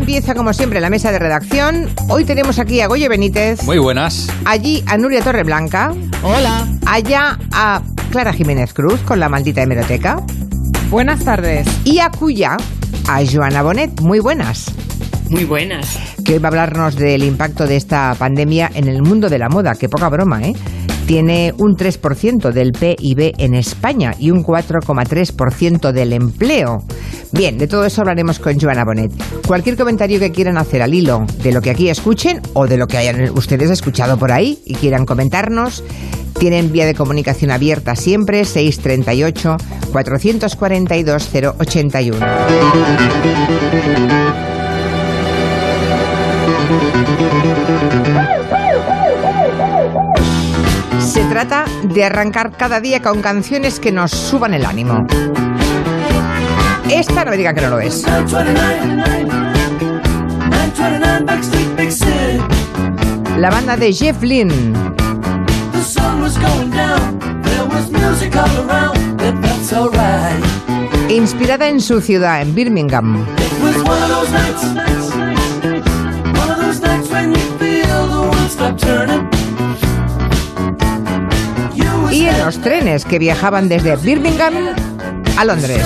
empieza como siempre la mesa de redacción. Hoy tenemos aquí a Goyo Benítez. Muy buenas. Allí a Nuria Torreblanca. Hola. Allá a Clara Jiménez Cruz con la maldita hemeroteca. Buenas tardes. Y a Cuya a Joana Bonet. Muy buenas. Muy buenas. Que hoy va a hablarnos del impacto de esta pandemia en el mundo de la moda. Qué poca broma, ¿eh? Tiene un 3% del PIB en España y un 4,3% del empleo. Bien, de todo eso hablaremos con Joana Bonet. Cualquier comentario que quieran hacer al hilo de lo que aquí escuchen o de lo que hayan ustedes escuchado por ahí y quieran comentarnos, tienen vía de comunicación abierta siempre, 638 442 081. Se trata de arrancar cada día con canciones que nos suban el ánimo. Esta no me digan que no lo es. La banda de Jeff Lynne. Inspirada en su ciudad, en Birmingham. Y en los trenes que viajaban desde Birmingham a Londres.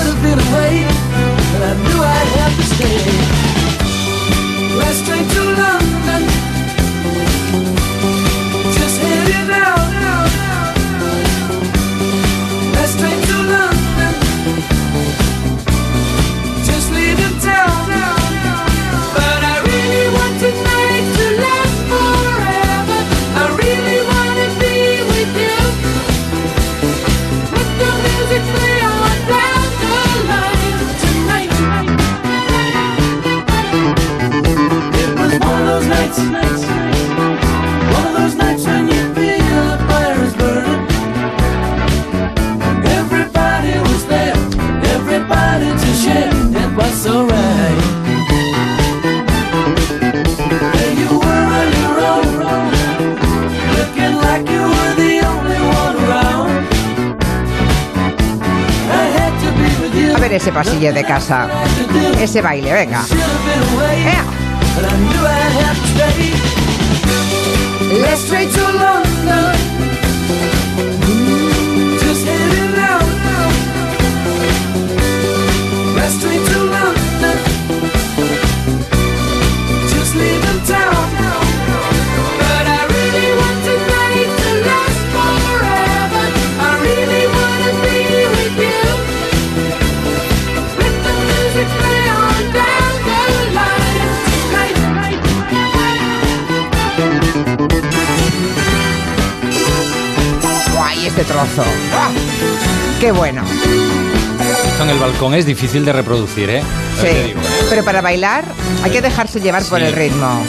A ver ese pasillo de casa, ese baile, venga. Let's straight to London. Just heading out. Let's straight to London. Just leaving town. But I really want tonight to last forever. I really want to be with you. Let the music play on down the line tonight. ¡Guay, este trozo! ¡Ah! ¡Qué bueno! Esto en el balcón es difícil de reproducir, ¿eh? Sí, pero para bailar hay que dejarse llevar por el ritmo.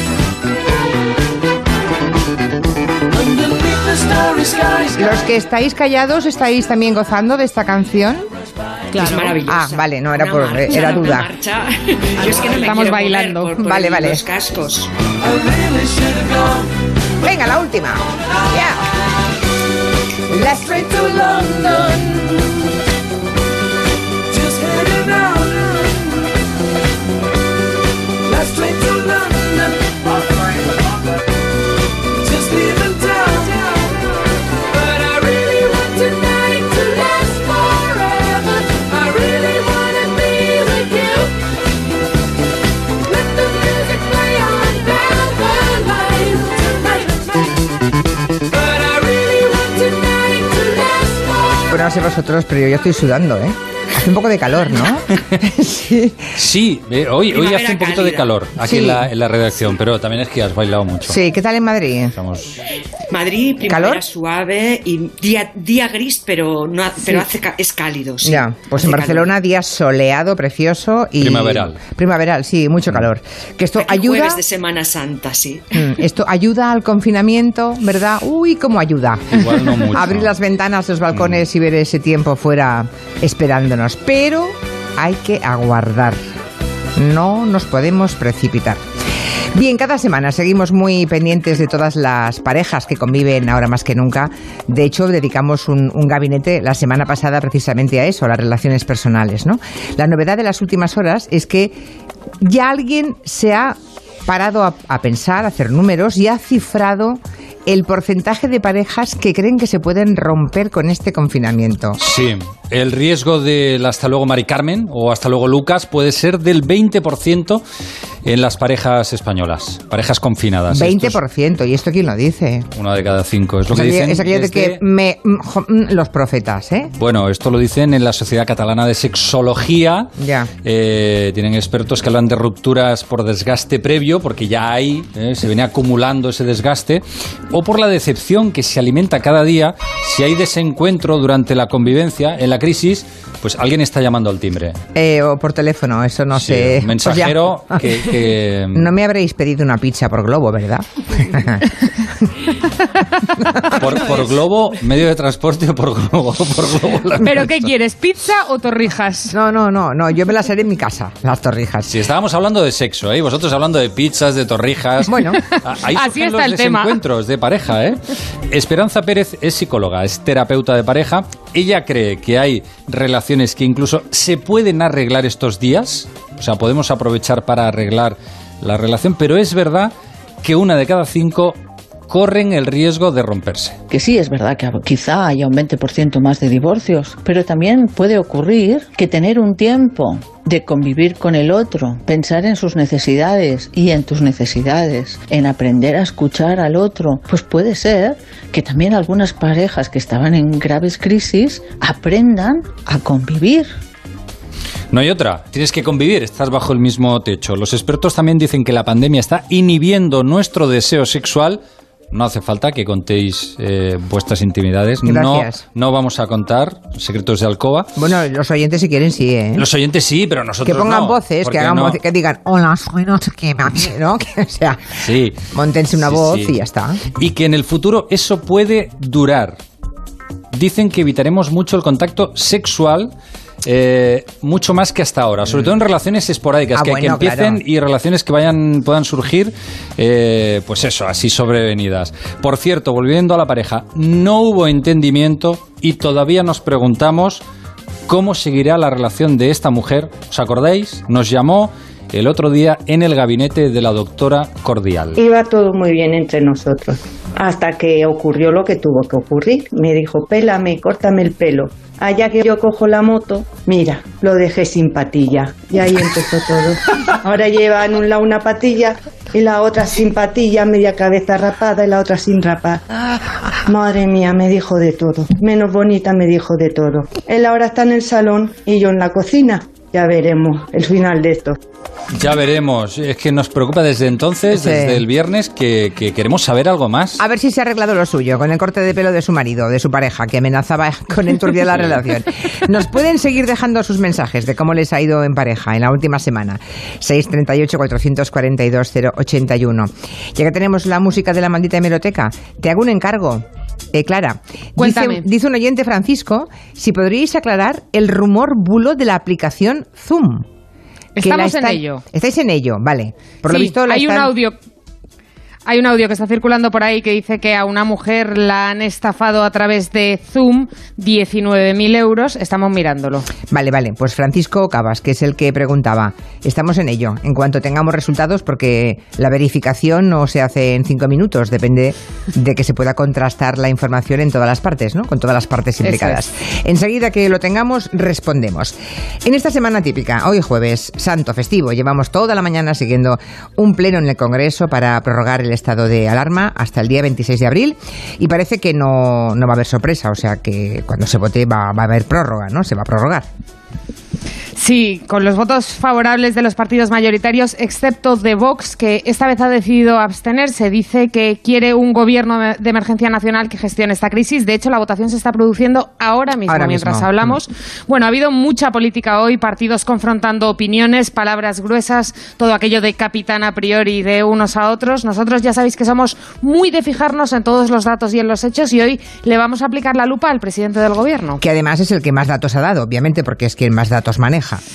Los que estáis callados, ¿estáis también gozando de esta canción? Claro. Es maravillosa. Ah, vale, no era por marcha, era duda. Yo es que no me estamos bailando. Por vale. Los cascos. Venga, la última. Yeah. Let's straight to London. Just heading out. Let's straight to London. Just leaving town. But I really want tonight to last forever. I really want to be with you. Let the music play on down the line tonight. But I really want tonight to last forever. Bueno, no sé vosotros, pero yo ya estoy sudando, ¿eh? Hace un poco de calor, ¿no? Sí, hoy hace un poquito de calor aquí Sí. en la redacción, pero también es que has bailado mucho. Sí, ¿qué tal en Madrid? Estamos... Madrid, primavera ¿Calor? suave y día gris, pero no, pero es cálido. Sí. Ya, pues Hace en Barcelona día soleado, precioso y... Primaveral. Primaveral, sí, mucho calor. Que esto Aquí ayuda... jueves de Semana Santa, sí. Esto ayuda al confinamiento, ¿verdad? Uy, cómo ayuda. Igual no mucho. Abrir las ventanas, los balcones y ver ese tiempo fuera esperándonos. Pero hay que aguardar. No nos podemos precipitar. Bien, cada semana seguimos muy pendientes de todas las parejas que conviven ahora más que nunca. De hecho, dedicamos un gabinete la semana pasada precisamente a eso, a las relaciones personales, ¿no? La novedad de las últimas horas es que ya alguien se ha parado a pensar, a hacer números y ha cifrado el porcentaje de parejas que creen que se pueden romper con este confinamiento. Sí, el riesgo del hasta luego Mari Carmen o hasta luego Lucas puede ser del 20% en las parejas españolas, parejas confinadas. 20%, ¿y esto quién lo dice? Una de cada 5, es lo que dicen. Es aquello de que los profetas, ¿eh? Bueno, esto lo dicen en la Sociedad Catalana de Sexología. Ya. Tienen expertos que hablan de rupturas por desgaste previo, porque ya hay, se viene acumulando ese desgaste, o por la decepción que se alimenta cada día. Si hay desencuentro durante la convivencia, en la crisis, pues alguien está llamando al timbre. O por teléfono, eso no Sí, sé. un mensajero que... No me habréis pedido una pizza por Globo, ¿verdad? por Globo, medio de transporte o por Globo. ¿Pero qué quieres, pizza o torrijas? No, yo me las haré en mi casa, las torrijas. Si estábamos hablando de sexo, ¿eh? Vosotros hablando de pizzas, de torrijas. Bueno, ahí así surgen está los el tema. desencuentros de pareja, ¿eh? Esperanza Pérez es psicóloga, es terapeuta de pareja. Ella cree que hay relaciones que incluso se pueden arreglar estos días. O sea, podemos aprovechar para arreglar la relación, pero es verdad que 1 de cada 5 corren el riesgo de romperse. Que sí, es verdad que quizá haya un 20% más de divorcios, pero también puede ocurrir que tener un tiempo de convivir con el otro, pensar en sus necesidades y en tus necesidades, en aprender a escuchar al otro, pues puede ser que también algunas parejas que estaban en graves crisis aprendan a convivir. No hay otra, tienes que convivir, estás bajo el mismo techo. Los expertos también dicen que la pandemia está inhibiendo nuestro deseo sexual. No hace falta que contéis vuestras intimidades. Gracias. No vamos a contar secretos de alcoba. Bueno, los oyentes si quieren sí, ¿eh? Los oyentes sí, pero nosotros que pongan no, voces, que hagan voces, que digan, hola, soy no sé qué, ¿no? Que, o sea, sí, móntense una voz y ya está. Y que en el futuro eso puede durar. Dicen que evitaremos mucho el contacto sexual, mucho más que hasta ahora, sobre todo en relaciones esporádicas, que empiecen, claro, y relaciones que puedan surgir, pues eso, así sobrevenidas. Por cierto, volviendo a la pareja, no hubo entendimiento y todavía nos preguntamos cómo seguirá la relación de esta mujer. ¿Os acordáis? Nos llamó el otro día en el gabinete de la doctora Cordial. Iba todo muy bien entre nosotros, hasta que ocurrió lo que tuvo que ocurrir. Me dijo, pélame, córtame el pelo. Allá que yo cojo la moto, mira, lo dejé sin patilla. Y ahí empezó todo. Ahora lleva en un lado una patilla y la otra sin patilla, media cabeza rapada y la otra sin rapar. Madre mía, me dijo de todo. Menos bonita me dijo de todo. Él ahora está en el salón y yo en la cocina. Ya veremos el final de esto. Ya veremos. Es que nos preocupa desde entonces, sí, desde el viernes, que queremos saber algo más. A ver si se ha arreglado lo suyo con el corte de pelo de su marido, de su pareja, que amenazaba con enturbiar la relación. Nos pueden seguir dejando sus mensajes de cómo les ha ido en pareja en la última semana. 638-442-081. Ya que tenemos la música de la maldita hemeroteca, te hago un encargo. Clara, dice un oyente, Francisco, si podríais aclarar el rumor bulo de la aplicación Zoom. Estamos en ello. Estáis en ello, vale. Por lo visto hay un audio que está circulando por ahí que dice que a una mujer la han estafado a través de Zoom 19.000 euros. Estamos mirándolo. Vale. Pues Francisco Cabas, que es el que preguntaba. Estamos en ello. En cuanto tengamos resultados, porque la verificación no se hace en 5 minutos. Depende de que se pueda contrastar la información en todas las partes, ¿no? Con todas las partes implicadas. Enseguida que lo tengamos, respondemos. En esta semana típica, hoy jueves, santo festivo, llevamos toda la mañana siguiendo un pleno en el Congreso para prorrogar el estado de alarma hasta el día 26 de abril y parece que no va a haber sorpresa, o sea que cuando se vote va a haber prórroga, ¿no? Se va a prorrogar. Sí, con los votos favorables de los partidos mayoritarios, excepto de Vox, que esta vez ha decidido abstenerse. Dice que quiere un gobierno de emergencia nacional que gestione esta crisis. De hecho, la votación se está produciendo ahora mismo mientras hablamos. Bueno, ha habido mucha política hoy, partidos confrontando opiniones, palabras gruesas, todo aquello de capitán a priori de unos a otros. Nosotros ya sabéis que somos muy de fijarnos en todos los datos y en los hechos y hoy le vamos a aplicar la lupa al presidente del gobierno. Que además es el que más datos ha dado, obviamente, porque es quien más datos maneja.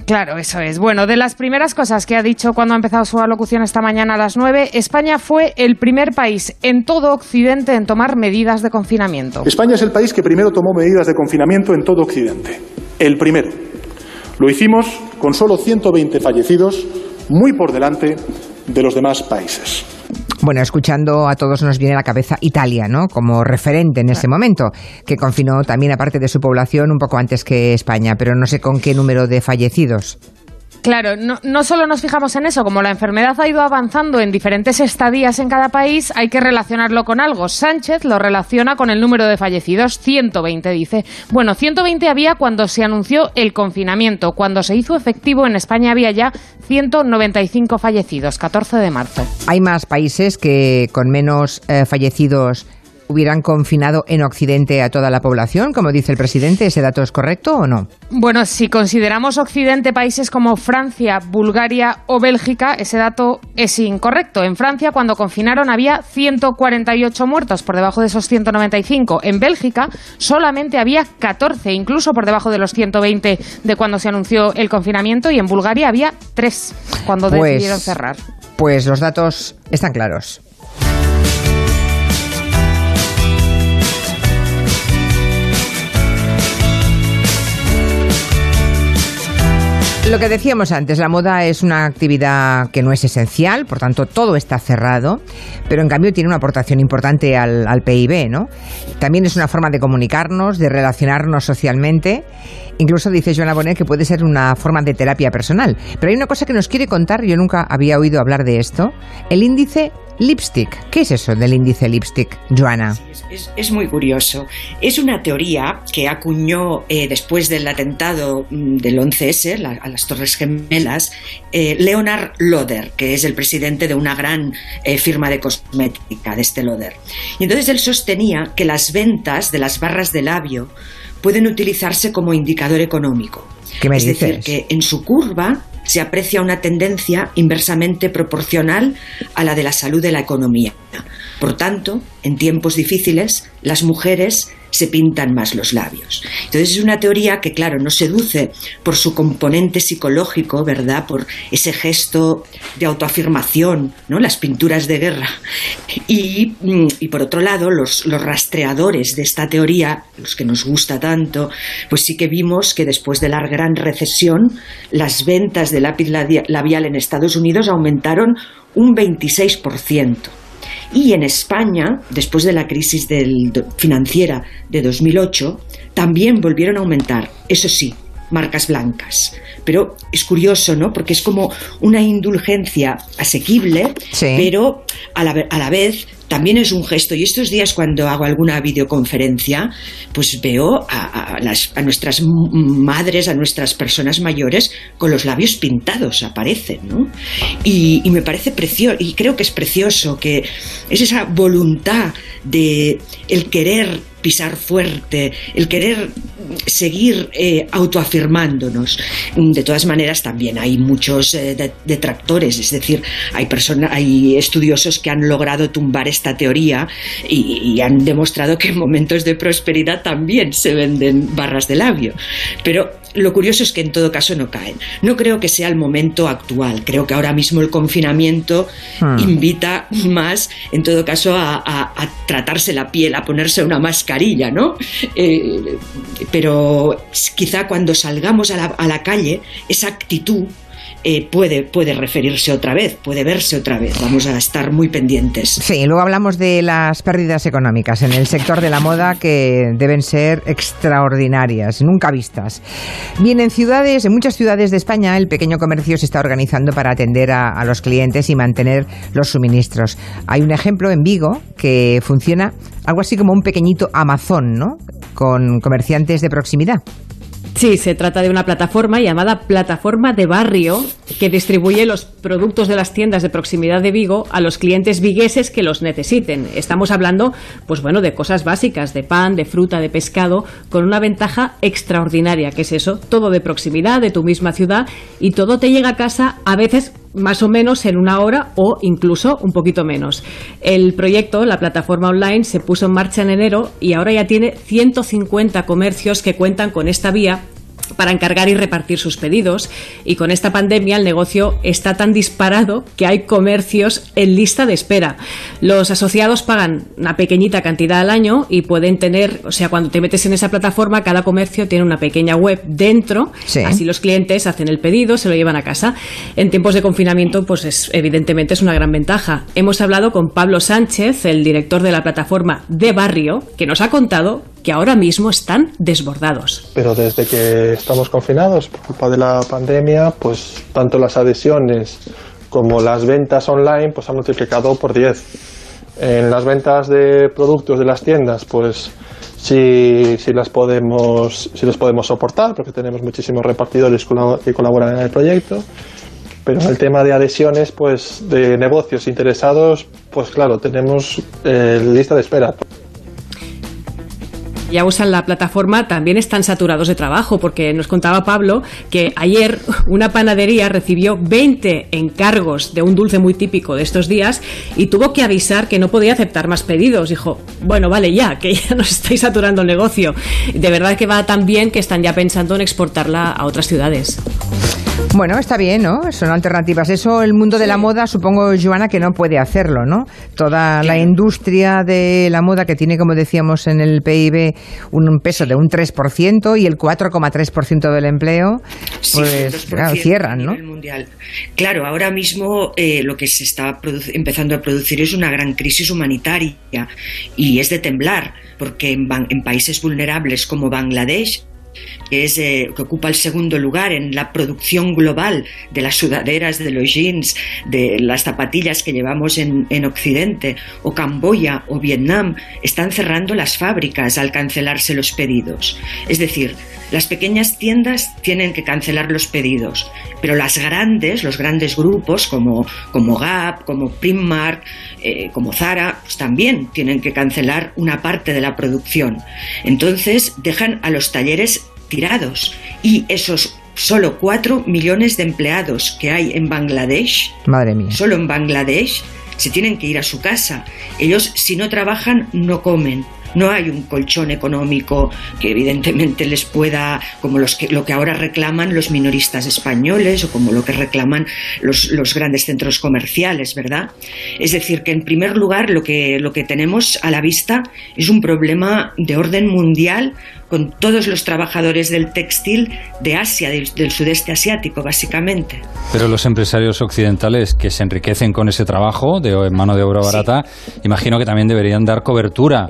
Claro, eso es. Bueno, de las primeras cosas que ha dicho cuando ha empezado su alocución esta mañana a las 9, España fue el primer país en todo Occidente en tomar medidas de confinamiento. España es el país que primero tomó medidas de confinamiento en todo Occidente. El primero. Lo hicimos con solo 120 fallecidos, muy por delante de los demás países. Bueno, escuchando a todos nos viene a la cabeza Italia, ¿no? Como referente en ese momento, que confinó también a parte de su población un poco antes que España, pero no sé con qué número de fallecidos. Claro, no solo nos fijamos en eso, como la enfermedad ha ido avanzando en diferentes estadías en cada país, hay que relacionarlo con algo. Sánchez lo relaciona con el número de fallecidos, 120 dice. Bueno, 120 había cuando se anunció el confinamiento. Cuando se hizo efectivo en España había ya 195 fallecidos, 14 de marzo. Hay más países que con menos fallecidos hubieran confinado en Occidente a toda la población, como dice el presidente. ¿Ese dato es correcto o no? Bueno, si consideramos Occidente países como Francia, Bulgaria o Bélgica, ese dato es incorrecto. En Francia, cuando confinaron, había 148 muertos, por debajo de esos 195. En Bélgica solamente había 14, incluso por debajo de los 120 de cuando se anunció el confinamiento, y en Bulgaria había 3 cuando decidieron cerrar. Pues los datos están claros. Lo que decíamos antes, la moda es una actividad que no es esencial, por tanto todo está cerrado, pero en cambio tiene una aportación importante al PIB, ¿no? También es una forma de comunicarnos, de relacionarnos socialmente. Incluso dice Joana Bonet que puede ser una forma de terapia personal. Pero hay una cosa que nos quiere contar, yo nunca había oído hablar de esto, el índice Lipstick. ¿Qué es eso del índice Lipstick, Joana? Es muy curioso. Es una teoría que acuñó después del atentado del 11S, a las Torres Gemelas, Leonard Loder, que es el presidente de una gran firma de cosmética, de Estée Lauder. Y entonces él sostenía que las ventas de las barras de labio pueden utilizarse como indicador económico. ¿Qué me dices? Es decir, que en su curva se aprecia una tendencia inversamente proporcional a la de la salud de la economía. Por tanto, en tiempos difíciles, las mujeres se pintan más los labios. Entonces es una teoría que, claro, nos seduce por su componente psicológico, ¿verdad? Por ese gesto de autoafirmación, ¿no? Las pinturas de guerra. Y por otro lado, los rastreadores de esta teoría, los que nos gusta tanto, pues sí que vimos que después de la gran recesión, las ventas de lápiz labial en Estados Unidos aumentaron un 26%. Y en España, después de la crisis financiera de 2008, también volvieron a aumentar, eso sí, marcas blancas. Pero es curioso, ¿no? Porque es como una indulgencia asequible, sí, pero a la vez también es un gesto. Y estos días, cuando hago alguna videoconferencia, pues veo a nuestras madres, a nuestras personas mayores con los labios pintados, aparecen, ¿no? Y me parece precioso, y creo que es precioso, que es esa voluntad de el querer pisar fuerte, el querer seguir autoafirmándonos. De todas maneras, también hay muchos detractores, es decir, hay estudiosos que han logrado tumbar esta teoría y han demostrado que en momentos de prosperidad también se venden barras de labio. Pero lo curioso es que en todo caso no caen. No creo que sea el momento actual. Creo que ahora mismo el confinamiento invita más, en todo caso, a tratarse la piel, a ponerse una mascarilla, ¿no? Pero quizá cuando salgamos a la calle, esa actitud puede referirse otra vez, puede verse otra vez. Vamos a estar muy pendientes. Sí, luego hablamos de las pérdidas económicas en el sector de la moda, que deben ser extraordinarias, nunca vistas. Bien, en muchas ciudades de España, el pequeño comercio se está organizando para atender a los clientes y mantener los suministros. Hay un ejemplo en Vigo que funciona algo así como un pequeñito Amazon, ¿no? Con comerciantes de proximidad. Sí, se trata de una plataforma llamada Plataforma de Barrio, que distribuye los productos de las tiendas de proximidad de Vigo a los clientes vigueses que los necesiten. Estamos hablando, pues bueno, de cosas básicas, de pan, de fruta, de pescado, con una ventaja extraordinaria, que es eso, todo de proximidad, de tu misma ciudad, y todo te llega a casa a veces más o menos en una hora o incluso un poquito menos. El proyecto, la plataforma online, se puso en marcha en enero y ahora ya tiene 150 comercios que cuentan con esta vía para encargar y repartir sus pedidos, y con esta pandemia el negocio está tan disparado que hay comercios en lista de espera. Los asociados pagan una pequeñita cantidad al año y pueden tener, o sea, cuando te metes en esa plataforma, cada comercio tiene una pequeña web dentro, así los clientes hacen el pedido, se lo llevan a casa. En tiempos de confinamiento, pues evidentemente es una gran ventaja. Hemos hablado con Pablo Sánchez, el director de la plataforma De Barrio, que nos ha contado que ahora mismo están desbordados. Pero desde que estamos confinados por culpa de la pandemia, pues tanto las adhesiones como las ventas online pues han multiplicado por 10. En las ventas de productos de las tiendas, pues sí las podemos soportar porque tenemos muchísimos repartidores que colaboran en el proyecto. Pero en el tema de adhesiones, pues de negocios interesados, pues claro, tenemos lista de espera. Ya usan la plataforma, también están saturados de trabajo, porque nos contaba Pablo que ayer una panadería recibió 20 encargos de un dulce muy típico de estos días y tuvo que avisar que no podía aceptar más pedidos. Dijo, bueno, vale ya, que ya nos estáis saturando el negocio. De verdad que va tan bien que están ya pensando en exportarla a otras ciudades. Bueno, está bien, ¿no? Son alternativas. Eso el mundo de la moda, supongo, Joana, que no puede hacerlo, ¿no? Toda la industria de la moda que tiene, como decíamos en el PIB, un peso de un 3% y el 4,3% del empleo, pues claro, cierran, ¿no? Mundial. Claro, ahora mismo lo que se está empezando a producir es una gran crisis humanitaria y es de temblar, porque en países vulnerables como Bangladesh, que ocupa el segundo lugar en la producción global de las sudaderas, de los jeans, de las zapatillas que llevamos en Occidente, o Camboya o Vietnam, están cerrando las fábricas al cancelarse los pedidos. Es decir, las pequeñas tiendas tienen que cancelar los pedidos, pero los grandes grupos como Gap, como Primark, como Zara, pues también tienen que cancelar una parte de la producción. Entonces dejan a los talleres tirados y esos solo 4 millones de empleados que hay en Bangladesh, madre mía, solo en Bangladesh, se tienen que ir a su casa. Ellos, si no trabajan, no comen. No hay un colchón económico que evidentemente les pueda, como lo que ahora reclaman los minoristas españoles o como lo que reclaman los grandes centros comerciales, ¿verdad? Es decir, que en primer lugar lo que tenemos a la vista es un problema de orden mundial con todos los trabajadores del textil de Asia, del sudeste asiático, básicamente. Pero los empresarios occidentales que se enriquecen con ese trabajo de mano de obra barata, imagino que también deberían dar cobertura,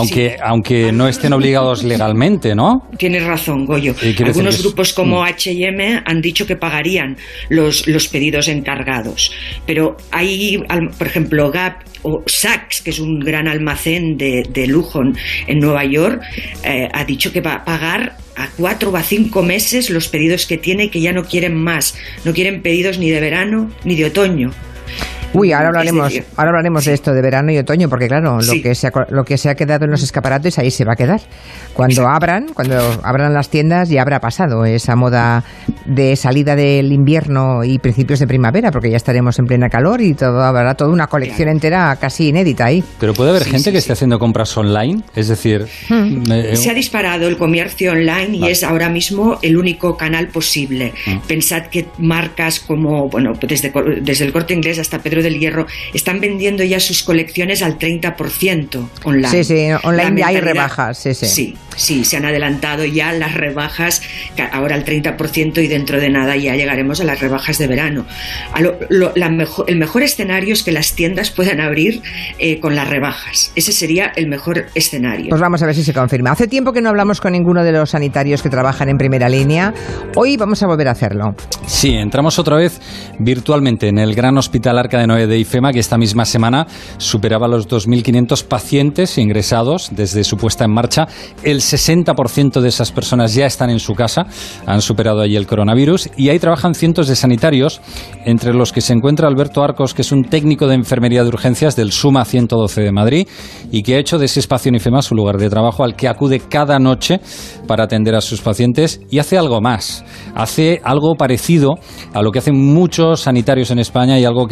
aunque no estén obligados legalmente, ¿no? Tienes razón, Goyo. Algunos grupos como H&M han dicho que pagarían los pedidos encargados, pero hay, por ejemplo, Gap o Saks, que es un gran almacén de lujo en Nueva York, ha dicho que va a pagar a 4 o a 5 meses los pedidos que tiene y que ya no quieren más. No quieren pedidos ni de verano ni de otoño. Uy, ahora hablaremos de esto de verano y otoño, porque claro, lo que se ha quedado en los escaparates ahí se va a quedar. Cuando abran las tiendas ya habrá pasado esa moda de salida del invierno y principios de primavera, porque ya estaremos en plena calor y habrá toda una colección entera casi inédita ahí. Pero puede haber gente que esté haciendo compras online, es decir... Se ha disparado el comercio online y es ahora mismo el único canal posible. Pensad que marcas como, bueno, desde el Corte Inglés hasta Pedro del Hierro están vendiendo ya sus colecciones al 30% online. Sí, online ya hay rebajas. Sí, se han adelantado ya las rebajas, ahora al 30% y dentro de nada ya llegaremos a las rebajas de verano. El mejor escenario es que las tiendas puedan abrir con las rebajas. Ese sería el mejor escenario. Pues vamos a ver si se confirma. Hace tiempo que no hablamos con ninguno de los sanitarios que trabajan en primera línea. Hoy vamos a volver a hacerlo. Sí, entramos otra vez virtualmente en el Gran Hospital Arca de Noé de IFEMA, que esta misma semana superaba los 2.500 pacientes ingresados desde su puesta en marcha. El 60% de esas personas ya están en su casa, han superado allí el coronavirus, y ahí trabajan cientos de sanitarios, entre los que se encuentra Alberto Arcos, que es un técnico de enfermería de urgencias del SUMA 112 de Madrid y que ha hecho de ese espacio en IFEMA su lugar de trabajo al que acude cada noche para atender a sus pacientes, y hace algo más, hace algo parecido a lo que hacen muchos sanitarios en España y algo que publicaba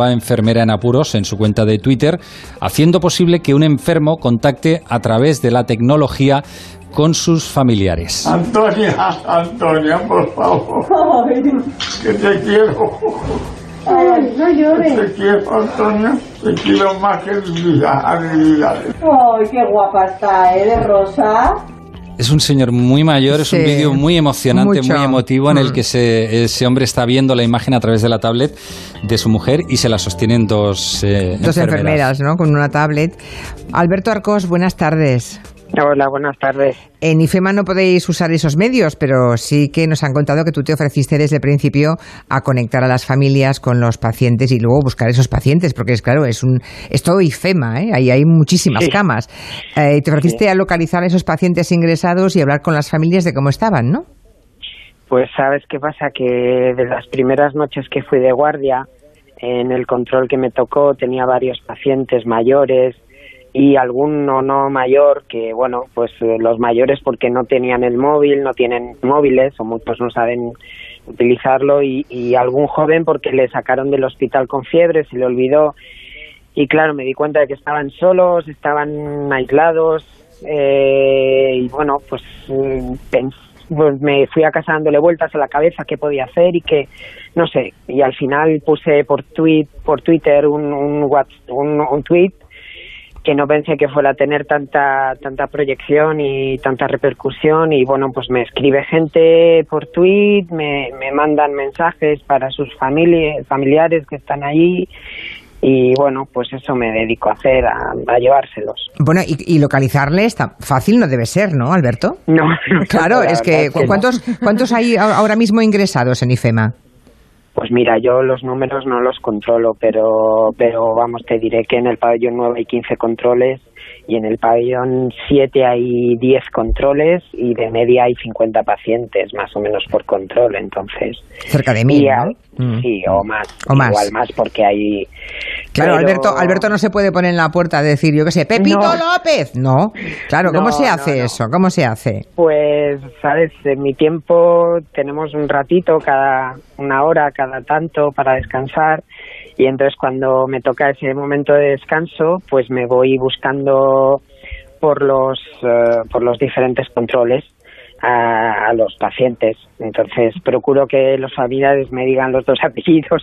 nueva enfermera en apuros en su cuenta de Twitter, haciendo posible que un enfermo contacte a través de la tecnología con sus familiares. Antonia, por favor, que te quiero. Ay, no llores. Te quiero, Antonia. Te quiero más que mi vida. Ay, qué guapa está, de rosa. Es un señor muy mayor, es un vídeo muy emocionante, muy emotivo, en el que ese hombre está viendo la imagen a través de la tablet de su mujer y se la sostienen dos enfermeras, ¿no? Con una tablet. Alberto Arcos, buenas tardes. Hola, buenas tardes. En IFEMA no podéis usar esos medios, pero sí que nos han contado que tú te ofreciste desde el principio a conectar a las familias con los pacientes y luego buscar esos pacientes, porque es claro, es todo IFEMA, ¿eh? Ahí hay muchísimas camas. Te ofreciste a localizar a esos pacientes ingresados y hablar con las familias de cómo estaban, ¿no? Pues ¿sabes qué pasa? Que de las primeras noches que fui de guardia, en el control que me tocó tenía varios pacientes mayores y alguno no mayor, que bueno, pues los mayores porque no tenían el móvil, no tienen móviles o muchos no saben utilizarlo y algún joven porque le sacaron del hospital con fiebre, se le olvidó y claro, me di cuenta de que estaban solos, estaban aislados y bueno, pues me fui a casa dándole vueltas a la cabeza qué podía hacer y que no sé, y al final puse por Twitter un tweet que no pensé que fuera a tener tanta proyección y tanta repercusión y bueno, pues me escribe gente por tweet, me mandan mensajes para sus familiares que están allí y bueno, pues eso me dedico a hacer, a llevárselos. Bueno, y localizarles fácil no debe ser, ¿no, Alberto? No. Claro, es que ¿cuántos hay ahora mismo ingresados en IFEMA? Pues mira, yo los números no los controlo, pero vamos, te diré que en el pabellón 9 hay 15 controles y en el pabellón 7 hay 10 controles y de media hay 50 pacientes más o menos por control, entonces... Cerca de 1000, ¿no? Sí, o más. Igual más porque hay... Claro, pero... Alberto no se puede poner en la puerta a decir, yo qué sé, ¡Pepito López! No, claro, ¿cómo se hace eso? ¿Cómo se hace? Pues, sabes, en mi tiempo tenemos un ratito, una hora, cada tanto para descansar y entonces cuando me toca ese momento de descanso, pues me voy buscando por los diferentes controles a los pacientes. Entonces procuro que los familiares me digan los dos apellidos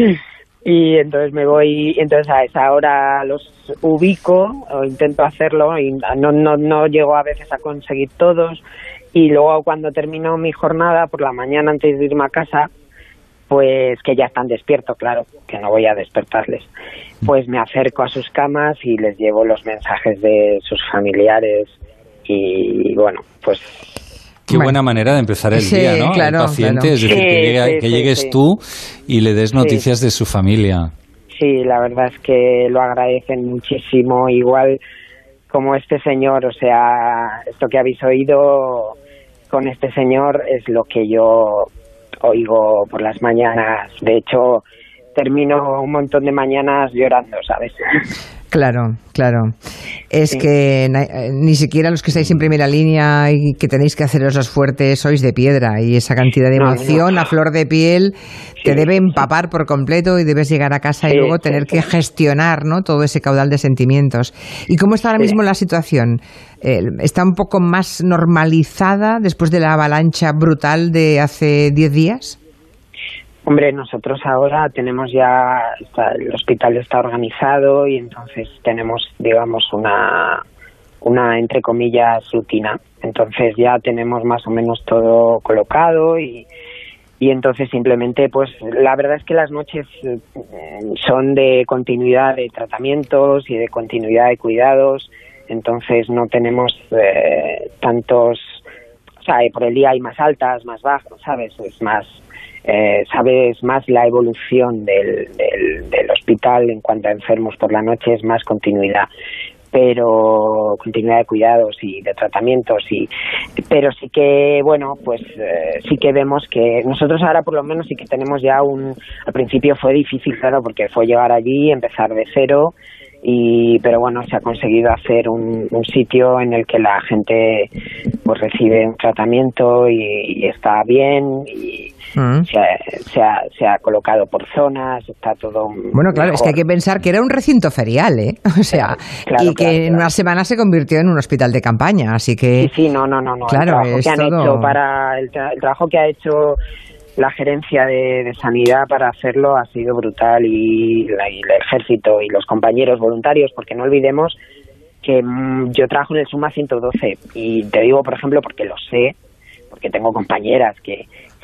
y entonces me voy, entonces a esa hora los ubico o intento hacerlo y no llego a veces a conseguir todos y luego cuando termino mi jornada por la mañana antes de irme a casa, pues que ya están despiertos, claro, que no voy a despertarles, pues me acerco a sus camas y les llevo los mensajes de sus familiares y bueno, pues... Qué buena manera de empezar el día, ¿no? Claro, el paciente, claro. Es decir, que llegues tú y le des noticias de su familia. Sí, la verdad es que lo agradecen muchísimo, igual como este señor, o sea, esto que habéis oído con este señor es lo que yo oigo por las mañanas. De hecho, termino un montón de mañanas llorando, ¿sabes? Claro. Es que ni siquiera los que estáis en primera línea y que tenéis que haceros los fuertes sois de piedra y esa cantidad de emoción a flor de piel te debe empapar por completo y debes llegar a casa y luego tener que gestionar, ¿no? Todo ese caudal de sentimientos. ¿Y cómo está ahora mismo la situación? ¿Está un poco más normalizada después de la avalancha brutal de hace 10 días? Hombre, nosotros ahora tenemos ya, el hospital está organizado y entonces tenemos, digamos, una entre comillas, rutina. Entonces ya tenemos más o menos todo colocado y entonces simplemente, pues la verdad es que las noches son de continuidad de tratamientos y de continuidad de cuidados, entonces no tenemos tantos, o sea, por el día hay más altas, más bajas, ¿sabes? Es más... sabes más la evolución del hospital en cuanto a enfermos por la noche, es más continuidad, pero continuidad de cuidados y de tratamientos pero sí que bueno, pues sí que vemos que nosotros ahora por lo menos sí que tenemos ya al principio fue difícil, claro, porque fue llegar allí, empezar de cero pero bueno, se ha conseguido hacer un sitio en el que la gente pues recibe un tratamiento y está bien, y se ha colocado por zonas, está todo bueno, claro, mejor. Es que hay que pensar que era un recinto ferial, o sea, claro, y que en una semana se convirtió en un hospital de campaña, así que sí, no, claro, el trabajo que han hecho el trabajo que ha hecho la gerencia de sanidad para hacerlo ha sido brutal, y el ejército y los compañeros voluntarios, porque no olvidemos que yo trabajo en el Suma 112, y te digo, por ejemplo, porque lo sé, porque tengo compañeros que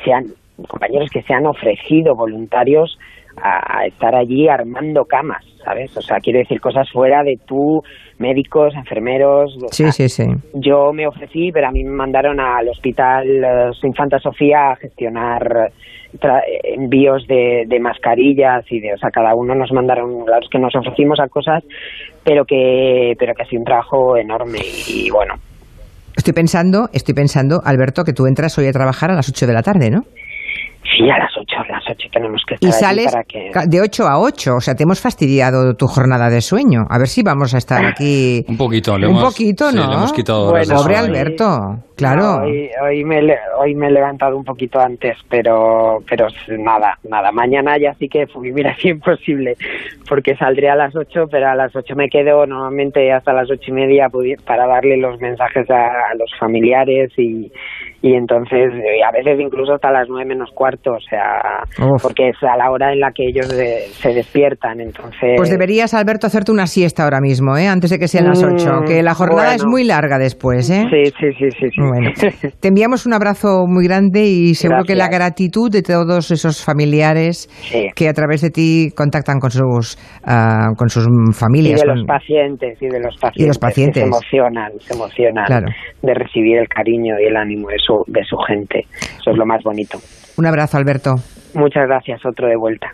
se han ofrecido voluntarios a estar allí armando camas, ¿sabes? O sea, quiero decir, cosas fuera de médicos, enfermeros. Sí. Yo me ofrecí, pero a mí me mandaron al hospital Infanta Sofía a gestionar envíos de mascarillas o sea, cada uno nos mandaron, claro, es que nos ofrecimos a cosas, pero que ha sido un trabajo enorme, y bueno. Estoy pensando, Alberto, que tú entras hoy a trabajar a las 8 de la tarde, ¿no? Sí, a las 8 tenemos que estar. Y sales para que... de 8 a 8, o sea, te hemos fastidiado tu jornada de sueño. A ver si vamos a estar aquí... Un poquito, ¿no? Sí, le hemos quitado bueno, pobre Alberto, claro. No, hoy me he levantado un poquito antes, pero nada. Mañana ya sí que mira, es imposible, porque saldré a las 8, pero a las 8 me quedo normalmente hasta las 8:30 para darle los mensajes a los familiares, y entonces a veces incluso hasta las 9 menos cuarto, o sea, porque es a la hora en la que ellos se despiertan, entonces... Pues deberías, Alberto, hacerte una siesta ahora mismo, antes de que sean las 8, que la jornada es muy larga después, Sí. Bueno, te enviamos un abrazo muy grande, y seguro que la gratitud de todos esos familiares que a través de ti contactan con sus familias. Y de los pacientes. Y de los pacientes. Se emocionan claro, de recibir el cariño y el ánimo de su gente. Eso es lo más bonito. Un abrazo, Alberto. Muchas gracias, otro de vuelta.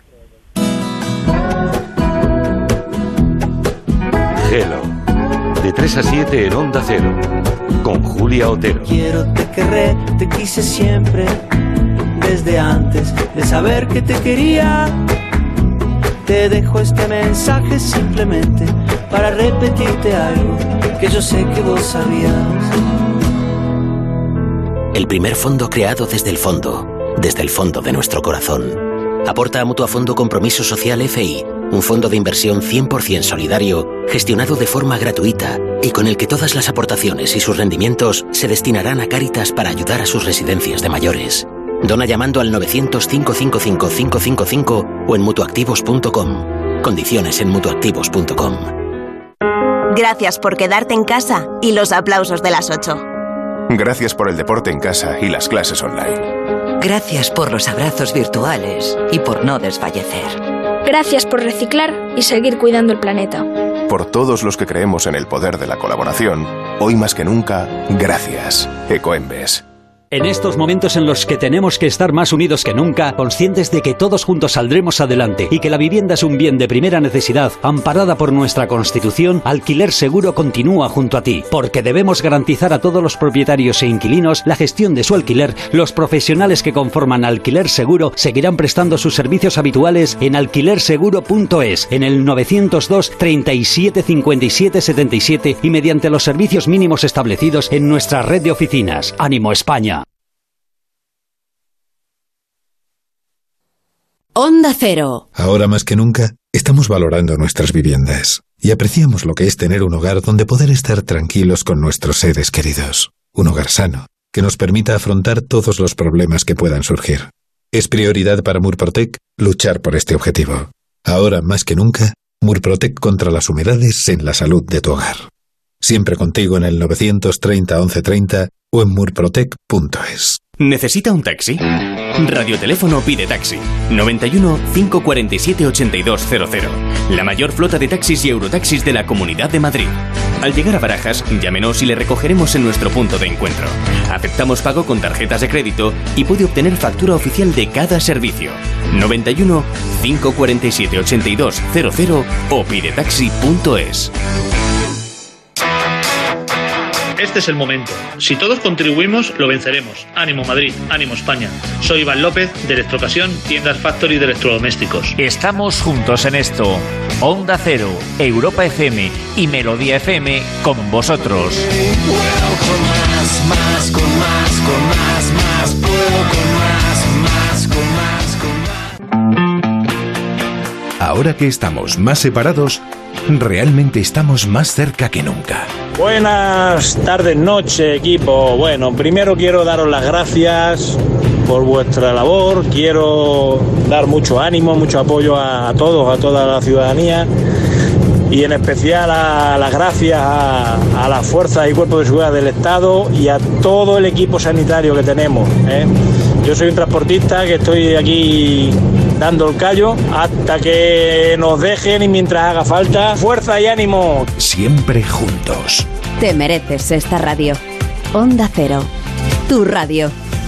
Hello, de 3 a 7 en Onda Cero, con Julia Otero. Quiero, te querré, te quise siempre, desde antes de saber que te quería. Te dejo este mensaje simplemente para repetirte algo que yo sé que vos sabías. El primer fondo creado desde el fondo de nuestro corazón. Aporta a Mutuafondo Compromiso Social FI, un fondo de inversión 100% solidario, gestionado de forma gratuita y con el que todas las aportaciones y sus rendimientos se destinarán a Cáritas para ayudar a sus residencias de mayores. Dona llamando al 900-555-555 o en mutuactivos.com. Condiciones en mutuactivos.com. Gracias por quedarte en casa y los aplausos de las 8. Gracias por el deporte en casa y las clases online. Gracias por los abrazos virtuales y por no desfallecer. Gracias por reciclar y seguir cuidando el planeta. Por todos los que creemos en el poder de la colaboración, hoy más que nunca, gracias. Ecoembes. En estos momentos en los que tenemos que estar más unidos que nunca, conscientes de que todos juntos saldremos adelante y que la vivienda es un bien de primera necesidad, amparada por nuestra Constitución, Alquiler Seguro continúa junto a ti, porque debemos garantizar a todos los propietarios e inquilinos la gestión de su alquiler. Los profesionales que conforman Alquiler Seguro seguirán prestando sus servicios habituales en alquilerseguro.es, en el 902 37 57 77 y mediante los servicios mínimos establecidos en nuestra red de oficinas. ¡Ánimo, España! Onda Cero. Ahora más que nunca, estamos valorando nuestras viviendas y apreciamos lo que es tener un hogar donde poder estar tranquilos con nuestros seres queridos. Un hogar sano, que nos permita afrontar todos los problemas que puedan surgir. Es prioridad para Murprotec luchar por este objetivo. Ahora más que nunca, Murprotec contra las humedades en la salud de tu hogar. Siempre contigo en el 930 1130 o en murprotec.es. ¿Necesita un taxi? Radioteléfono Pide Taxi. 91 547 8200. La mayor flota de taxis y eurotaxis de la Comunidad de Madrid. Al llegar a Barajas, llámenos y le recogeremos en nuestro punto de encuentro. Aceptamos pago con tarjetas de crédito y puede obtener factura oficial de cada servicio. 91 547 8200 o pidetaxi.es. este es el momento. Si todos contribuimos, lo venceremos. Ánimo Madrid, ánimo España. Soy Iván López, de Electrocasión, Tiendas Factory de electrodomésticos. Estamos juntos en esto. Onda Cero, Europa FM y Melodía FM con vosotros. Puedo con más, con más, puedo con más. Ahora que estamos más separados, realmente estamos más cerca que nunca. Buenas tardes, noche, equipo. Bueno, primero quiero daros las gracias por vuestra labor. Quiero dar mucho ánimo, mucho apoyo a todos, a toda la ciudadanía. Y en especial a las gracias a las fuerzas y cuerpos de seguridad del Estado y a todo el equipo sanitario que tenemos, ¿eh? Yo soy un transportista que estoy aquí dando el callo hasta que nos dejen y mientras haga falta, fuerza y ánimo. Siempre juntos. Te mereces esta radio. Onda Cero, tu radio.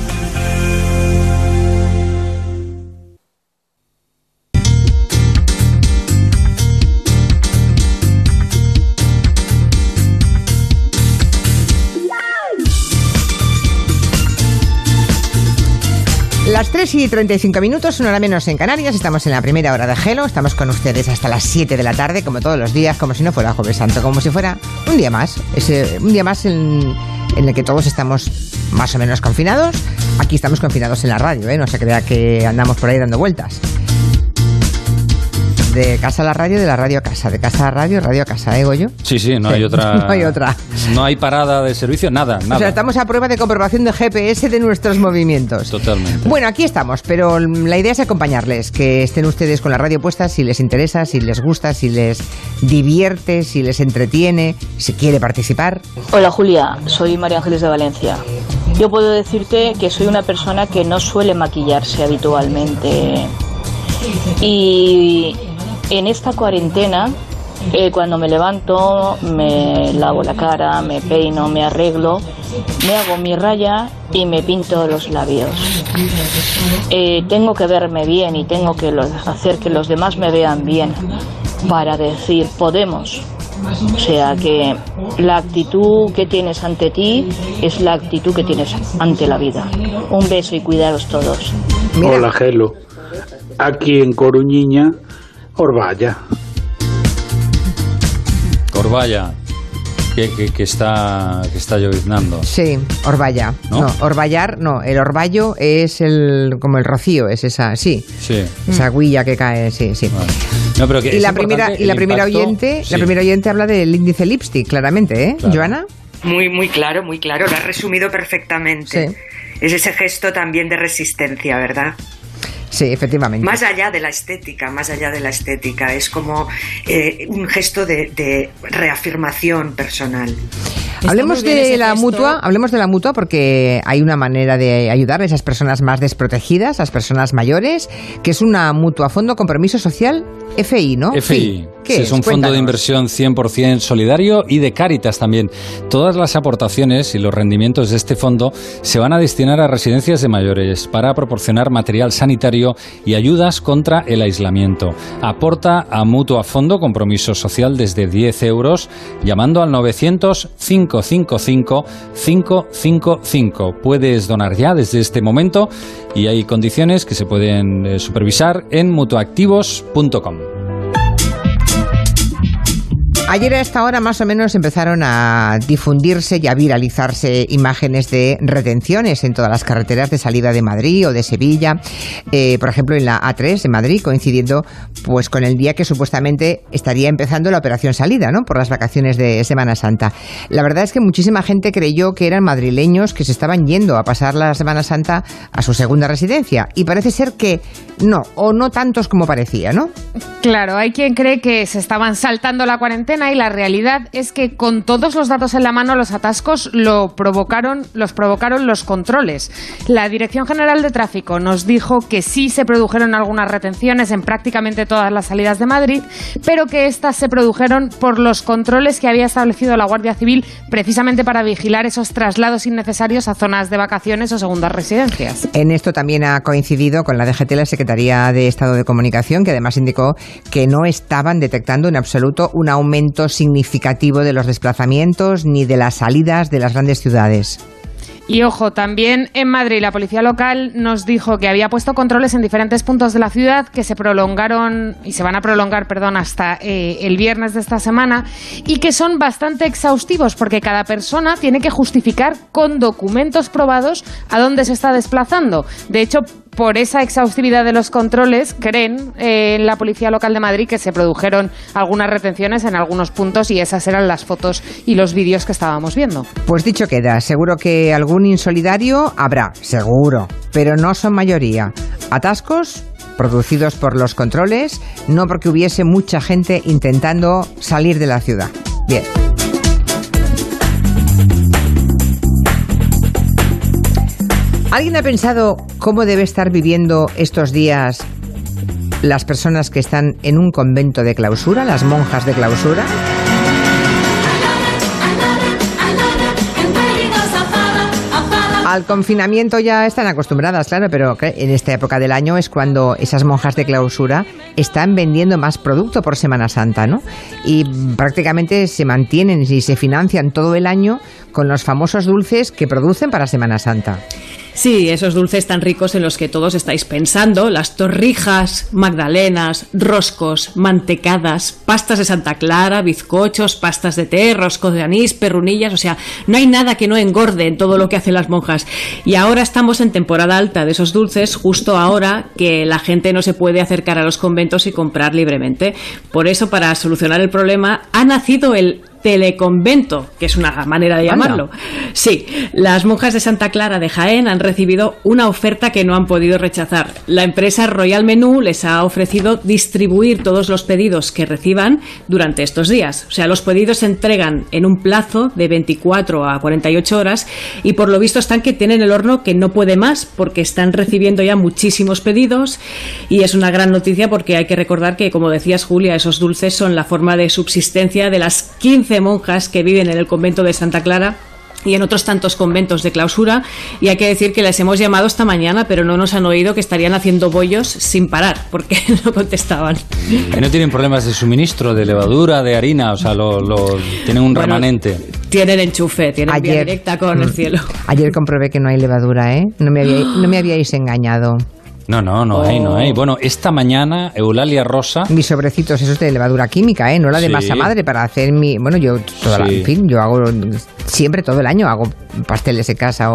Las 3:35, una hora menos en Canarias. Estamos en la primera hora de Gelo. Estamos con ustedes hasta las 7 de la tarde, como todos los días, como si no fuera Jueves Santo, como si fuera un día más. Un día más en el que todos estamos más o menos confinados. Aquí estamos confinados en la radio, ¿eh? No se crea que andamos por ahí dando vueltas. De casa a la radio, de la radio a casa, de casa a radio, radio a casa, ¿eh, Goyo? Sí, no hay otra. No hay otra. No hay parada de servicio, nada. O sea, estamos a prueba de comprobación de GPS de nuestros movimientos. Totalmente. Bueno, aquí estamos, pero la idea es acompañarles, que estén ustedes con la radio puesta, si les interesa, si les gusta, si les divierte, si les entretiene, si quiere participar. Hola Julia, soy María Ángeles de Valencia. Yo puedo decirte que soy una persona que no suele maquillarse habitualmente. Y en esta cuarentena, cuando me levanto, me lavo la cara, me peino, me arreglo, me hago mi raya y me pinto los labios. Tengo que verme bien y tengo que hacer que los demás me vean bien para decir podemos. O sea que la actitud que tienes ante ti es la actitud que tienes ante la vida. Un beso y cuidaros todos. Mira. Hola Gelo, aquí en Coruñiña, Orballa. Orballa, que está lloviznando. Sí, Orballa. No, Orballar, no. El orvallo es como el rocío, es esa, sí. Esa huilla que cae, sí. Vale. No, pero que y la primera oyente habla del índice lipstick, claramente, ¿eh? Claro. ¿Joana? Muy claro, lo has resumido perfectamente. Sí. Es ese gesto también de resistencia, ¿verdad? Sí, efectivamente. Más allá de la estética, es como un gesto de reafirmación personal. Hablemos de la mutua porque hay una manera de ayudar a esas personas más desprotegidas, las personas mayores, que es una mutua Fondo Compromiso Social FI, ¿no? FI. Sí, es un fondo de inversión 100% solidario y de Cáritas también. Todas las aportaciones y los rendimientos de este fondo se van a destinar a residencias de mayores para proporcionar material sanitario y ayudas contra el aislamiento. Aporta a Mutua Fondo Compromiso Social desde 10 euros llamando al 900-555-555. Puedes donar ya desde este momento y hay condiciones que se pueden supervisar en mutuactivos.com. Ayer a esta hora más o menos empezaron a difundirse y a viralizarse imágenes de retenciones en todas las carreteras de salida de Madrid o de Sevilla, por ejemplo en la A3 de Madrid, coincidiendo pues con el día que supuestamente estaría empezando la operación salida, ¿no? Por las vacaciones de Semana Santa. La verdad es que muchísima gente creyó que eran madrileños que se estaban yendo a pasar la Semana Santa a su segunda residencia y parece ser que no, o no tantos como parecía, ¿no? Claro, hay quien cree que se estaban saltando la cuarentena y la realidad es que con todos los datos en la mano los atascos los provocaron los controles. La Dirección General de Tráfico nos dijo que sí se produjeron algunas retenciones en prácticamente todas las salidas de Madrid, pero que estas se produjeron por los controles que había establecido la Guardia Civil precisamente para vigilar esos traslados innecesarios a zonas de vacaciones o segundas residencias. En esto también ha coincidido con la DGT, la Secretaría de Estado de Comunicación, que además indicó que no estaban detectando en absoluto un aumento aumento significativo de los desplazamientos ni de las salidas de las grandes ciudades. Y ojo, también en Madrid la policía local nos dijo que había puesto controles en diferentes puntos de la ciudad que se prolongaron y se van a prolongar, hasta el viernes de esta semana, y que son bastante exhaustivos porque cada persona tiene que justificar con documentos probados a dónde se está desplazando. De hecho, por esa exhaustividad de los controles, creen en la Policía Local de Madrid que se produjeron algunas retenciones en algunos puntos y esas eran las fotos y los vídeos que estábamos viendo. Pues dicho queda, seguro que algún insolidario habrá, seguro, pero no son mayoría. Atascos producidos por los controles, no porque hubiese mucha gente intentando salir de la ciudad. Bien. ¿Alguien ha pensado cómo debe estar viviendo estos días las personas que están en un convento de clausura, las monjas de clausura? Al confinamiento ya están acostumbradas, claro, pero en esta época del año es cuando esas monjas de clausura están vendiendo más producto por Semana Santa, ¿no? Y prácticamente se mantienen y se financian todo el año con los famosos dulces que producen para Semana Santa. Sí, esos dulces tan ricos en los que todos estáis pensando, las torrijas, magdalenas, roscos, mantecadas, pastas de Santa Clara, bizcochos, pastas de té, roscos de anís, perrunillas, o sea, no hay nada que no engorde en todo lo que hacen las monjas. Y ahora estamos en temporada alta de esos dulces, justo ahora que la gente no se puede acercar a los conventos y comprar libremente. Por eso, para solucionar el problema, ha nacido el teleconvento, que es una manera de llamarlo. Sí, las monjas de Santa Clara de Jaén han recibido una oferta que no han podido rechazar. La empresa Royal Menú les ha ofrecido distribuir todos los pedidos que reciban durante estos días. O sea, los pedidos se entregan en un plazo de 24 a 48 horas y por lo visto están que tienen el horno que no puede más porque están recibiendo ya muchísimos pedidos y es una gran noticia porque hay que recordar que, como decías, Julia, esos dulces son la forma de subsistencia de las 15 monjas que viven en el convento de Santa Clara y en otros tantos conventos de clausura, y hay que decir que les hemos llamado esta mañana pero no nos han oído, que estarían haciendo bollos sin parar porque no contestaban. Y no tienen problemas de suministro, de levadura, de harina, o sea, tienen un remanente. Tienen enchufe, tienen vía directa con el cielo. Ayer comprobé que no hay levadura, ¿eh? No me habíais engañado. No hay. Bueno, esta mañana Eulalia Rosa... Mis sobrecitos, esos de levadura química, no la de masa madre, para hacer mi... Bueno, yo yo hago siempre todo el año, hago pasteles de casa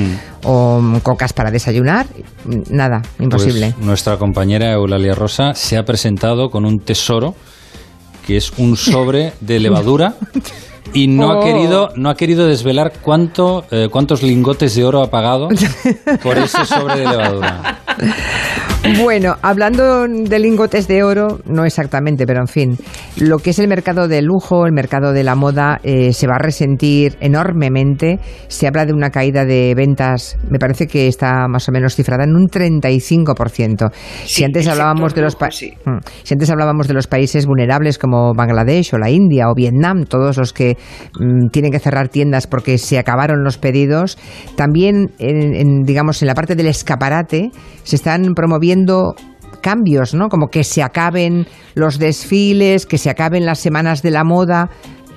o cocas para desayunar. Nada, imposible. Pues nuestra compañera Eulalia Rosa se ha presentado con un tesoro que es un sobre de levadura y no ha querido desvelar cuántos lingotes de oro ha pagado por ese sobre de levadura. Bueno, hablando de lingotes de oro, no exactamente, pero en fin, lo que es el mercado del lujo, el mercado de la moda, se va a resentir enormemente. Se habla de una caída de ventas, me parece que está más o menos cifrada en un 35%. Si antes hablábamos de los países vulnerables como Bangladesh o la India o Vietnam, todos los que tienen que cerrar tiendas porque se acabaron los pedidos, también en la parte del escaparate se están promoviendo cambios, ¿no? Como que se acaben los desfiles, que se acaben las semanas de la moda.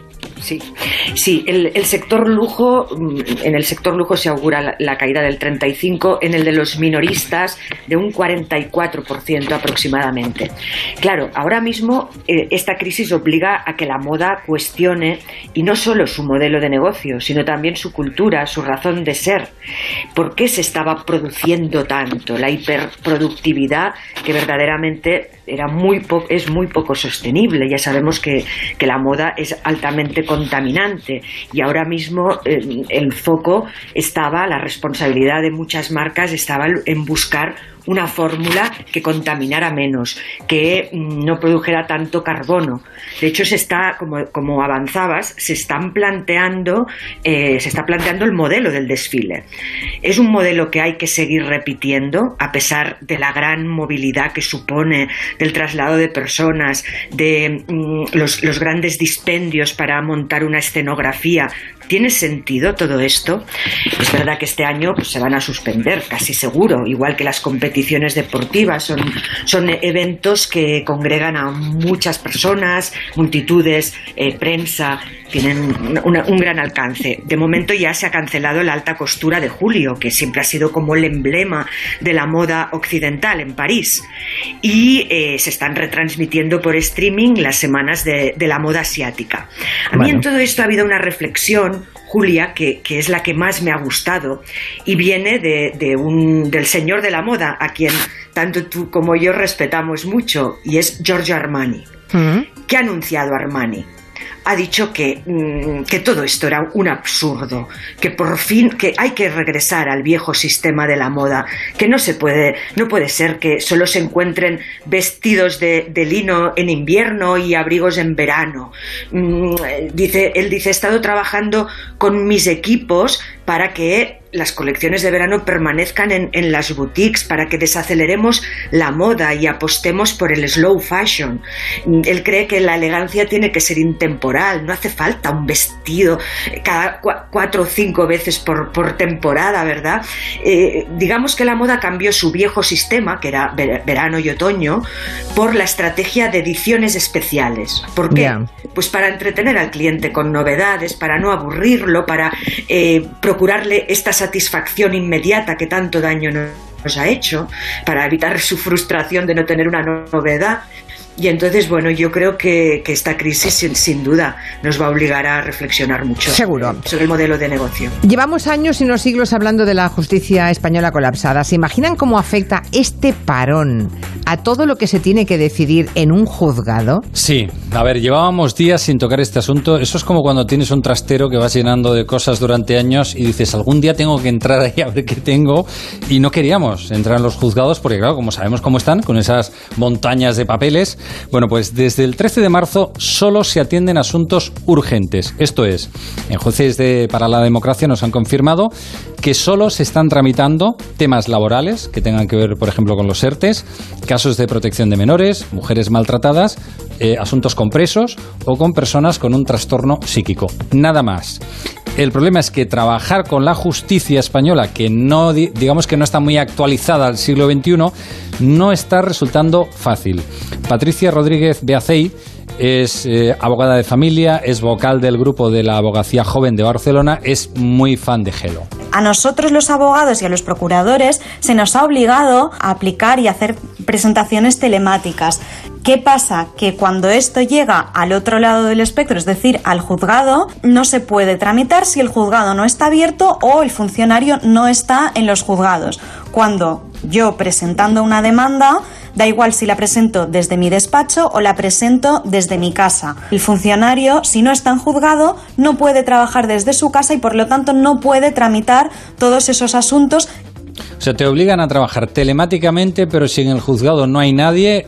Sí, el sector lujo, en el sector lujo se augura la caída del 35%, en el de los minoristas de un 44% aproximadamente. Claro, ahora mismo esta crisis obliga a que la moda cuestione, y no solo su modelo de negocio, sino también su cultura, su razón de ser. ¿Por qué se estaba produciendo tanto? La hiperproductividad, que verdaderamente es muy poco sostenible. Ya sabemos que la moda es altamente contaminante y ahora mismo el foco la responsabilidad de muchas marcas estaba en buscar una fórmula que contaminara menos, que no produjera tanto carbono. De hecho, como avanzabas, se está planteando el modelo del desfile. Es un modelo que hay que seguir repitiendo, a pesar de la gran movilidad que supone, del traslado de personas, de los grandes dispendios para montar una escenografía. ¿Tiene sentido todo esto? Es verdad que este año pues, se van a suspender, casi seguro, igual que las competiciones deportivas. Son eventos que congregan a muchas personas, multitudes, prensa, tienen un gran alcance. De momento ya se ha cancelado la alta costura de julio, que siempre ha sido como el emblema de la moda occidental en París. Y se están retransmitiendo por streaming las semanas de la moda asiática. A mí en todo esto ha habido una reflexión, Julia, que es la que más me ha gustado y viene del señor de la moda, a quien tanto tú como yo respetamos mucho, y es Giorgio Armani. ¿Qué ha anunciado Armani? Ha dicho que todo esto era un absurdo, que por fin que hay que regresar al viejo sistema de la moda, que no puede ser que solo se encuentren vestidos de lino en invierno y abrigos en verano. Él dice, he estado trabajando con mis equipos para que las colecciones de verano permanezcan en las boutiques, para que desaceleremos la moda y apostemos por el slow fashion. Él cree que la elegancia tiene que ser intemporal, no hace falta un vestido cada 4 o 5 veces por temporada, ¿verdad? Digamos que la moda cambió su viejo sistema, que era verano y otoño, por la estrategia de ediciones especiales. ¿Por qué? Pues para entretener al cliente con novedades, para no aburrirlo, para procurarle esta satisfacción inmediata que tanto daño nos ha hecho, para evitar su frustración de no tener una novedad. Y entonces, bueno, yo creo que esta crisis sin duda nos va a obligar a reflexionar mucho sobre el modelo de negocio. Llevamos años y no siglos hablando de la justicia española colapsada. ¿Se imaginan cómo afecta este parón a todo lo que se tiene que decidir en un juzgado? Sí, a ver, llevábamos días sin tocar este asunto. Eso es como cuando tienes un trastero que vas llenando de cosas durante años y dices, algún día tengo que entrar ahí a ver qué tengo, y no queríamos entrar en los juzgados porque, claro, como sabemos cómo están, con esas montañas de papeles. Bueno, pues desde el 13 de marzo solo se atienden asuntos urgentes. Esto es, en Jueces para la Democracia nos han confirmado que solo se están tramitando temas laborales que tengan que ver, por ejemplo, con los ERTEs, casos de protección de menores, mujeres maltratadas, asuntos con presos o con personas con un trastorno psíquico. Nada más. El problema es que trabajar con la justicia española, que no, digamos que no está muy actualizada al siglo XXI, no está resultando fácil. Patricia Rodríguez Beacey es abogada de familia, es vocal del grupo de la Abogacía Joven de Barcelona, es muy fan de Gelo. A nosotros los abogados y a los procuradores se nos ha obligado a aplicar y hacer presentaciones telemáticas. ¿Qué pasa? Que cuando esto llega al otro lado del espectro, es decir, al juzgado, no se puede tramitar si el juzgado no está abierto o el funcionario no está en los juzgados. Cuando yo, presentando una demanda, da igual si la presento desde mi despacho o la presento desde mi casa. El funcionario, si no está en juzgado, no puede trabajar desde su casa y por lo tanto no puede tramitar todos esos asuntos. O sea, te obligan a trabajar telemáticamente, pero si en el juzgado no hay nadie,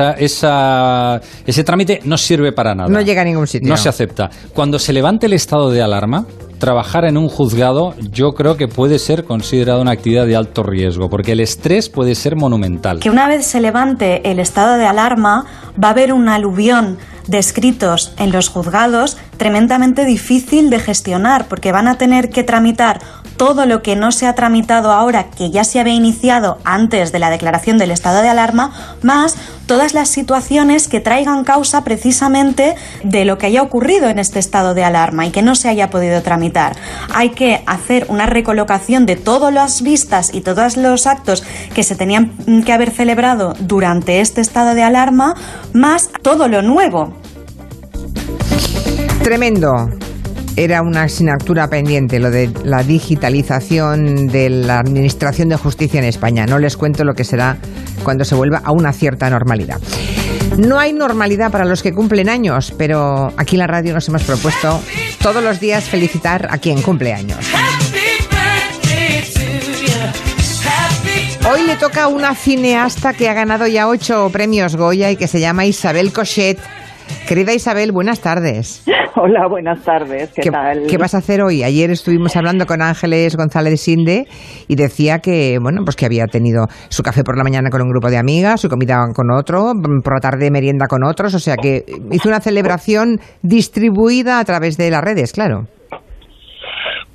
ese trámite no sirve para nada. No llega a ningún sitio. No se acepta. Cuando se levante el estado de alarma, trabajar en un juzgado yo creo que puede ser considerado una actividad de alto riesgo, porque el estrés puede ser monumental. Que una vez se levante el estado de alarma, va a haber un aluvión de escritos en los juzgados tremendamente difícil de gestionar, porque van a tener que tramitar todo lo que no se ha tramitado ahora, que ya se había iniciado antes de la declaración del estado de alarma, más todas las situaciones que traigan causa precisamente de lo que haya ocurrido en este estado de alarma y que no se haya podido tramitar. Hay que hacer una recolocación de todas las vistas y todos los actos que se tenían que haber celebrado durante este estado de alarma, más todo lo nuevo. Tremendo. Era una asignatura pendiente, lo de la digitalización de la Administración de Justicia en España. No les cuento lo que será cuando se vuelva a una cierta normalidad. No hay normalidad para los que cumplen años, pero aquí en la radio nos hemos propuesto todos los días felicitar a quien cumple años. Hoy le toca a una cineasta que ha ganado ya 8 premios Goya y que se llama Isabel Cochet. Querida Isabel, buenas tardes. Hola, buenas tardes. ¿Qué tal? ¿Qué vas a hacer hoy? Ayer estuvimos hablando con Ángeles González Sinde y decía que, bueno, pues que había tenido su café por la mañana con un grupo de amigas, su comida con otro, por la tarde merienda con otros, o sea que hizo una celebración distribuida a través de las redes, claro.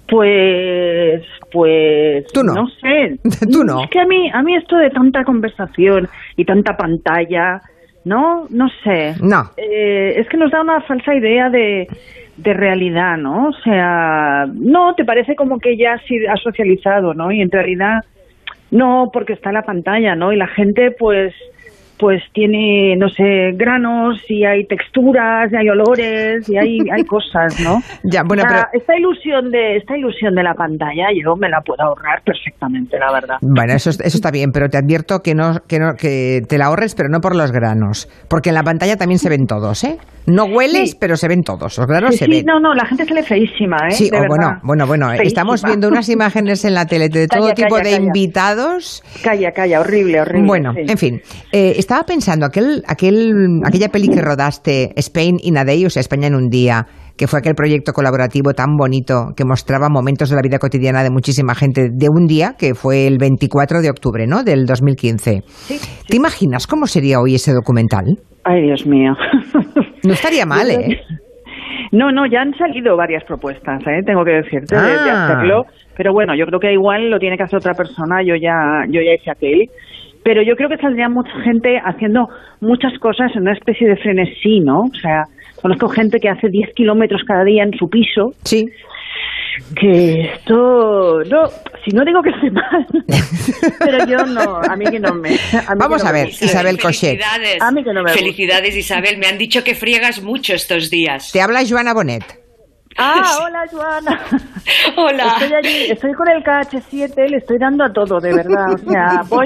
Pues tú no sé. Tú no. Es que a mí esto de tanta conversación y tanta pantalla, no sé. No. Es que nos da una falsa idea de realidad, ¿no? O sea, no, te parece como que ya has socializado, ¿no? Y en realidad no, porque está la pantalla, ¿no? Y la gente pues tiene, no sé, granos y hay texturas y hay olores y hay cosas, ¿no? Ya, bueno, pero esta ilusión de la pantalla yo me la puedo ahorrar perfectamente, la verdad. Bueno, eso está bien, pero te advierto que te la ahorres, pero no por los granos, porque en la pantalla también se ven todos, ¿eh? No hueles, pero se ven todos, los granos se ven. No, la gente sale feísima, ¿eh? Sí, de verdad. Bueno, feísima. Estamos viendo unas imágenes en la tele de todo tipo de invitados. Calla, horrible. Bueno, sí. En fin, estaba pensando, aquella peli que rodaste, Spain in a Day, o sea, España en un día, que fue aquel proyecto colaborativo tan bonito que mostraba momentos de la vida cotidiana de muchísima gente de un día, que fue el 24 de octubre, ¿no?, del 2015. Sí. ¿Te imaginas cómo sería hoy ese documental? Ay, Dios mío. No estaría mal, ¿eh? No, ya han salido varias propuestas, tengo que decirte, de hacerlo. Pero bueno, yo creo que igual lo tiene que hacer otra persona, yo ya hice aquel. Pero yo creo que saldría mucha gente haciendo muchas cosas en una especie de frenesí, ¿no? O sea, conozco gente que hace 10 kilómetros cada día en su piso. Sí. Que esto, no, si no digo que esté mal, pero yo no, a mí que no me... Vamos a ver, Isabel Cochet. A mí que no me Felicidades, Isabel, me han dicho que friegas mucho estos días. Te habla Joana Bonet. Hola, Joana. Hola. Estoy allí, estoy con el KH7, le estoy dando a todo, de verdad. O sea, voy...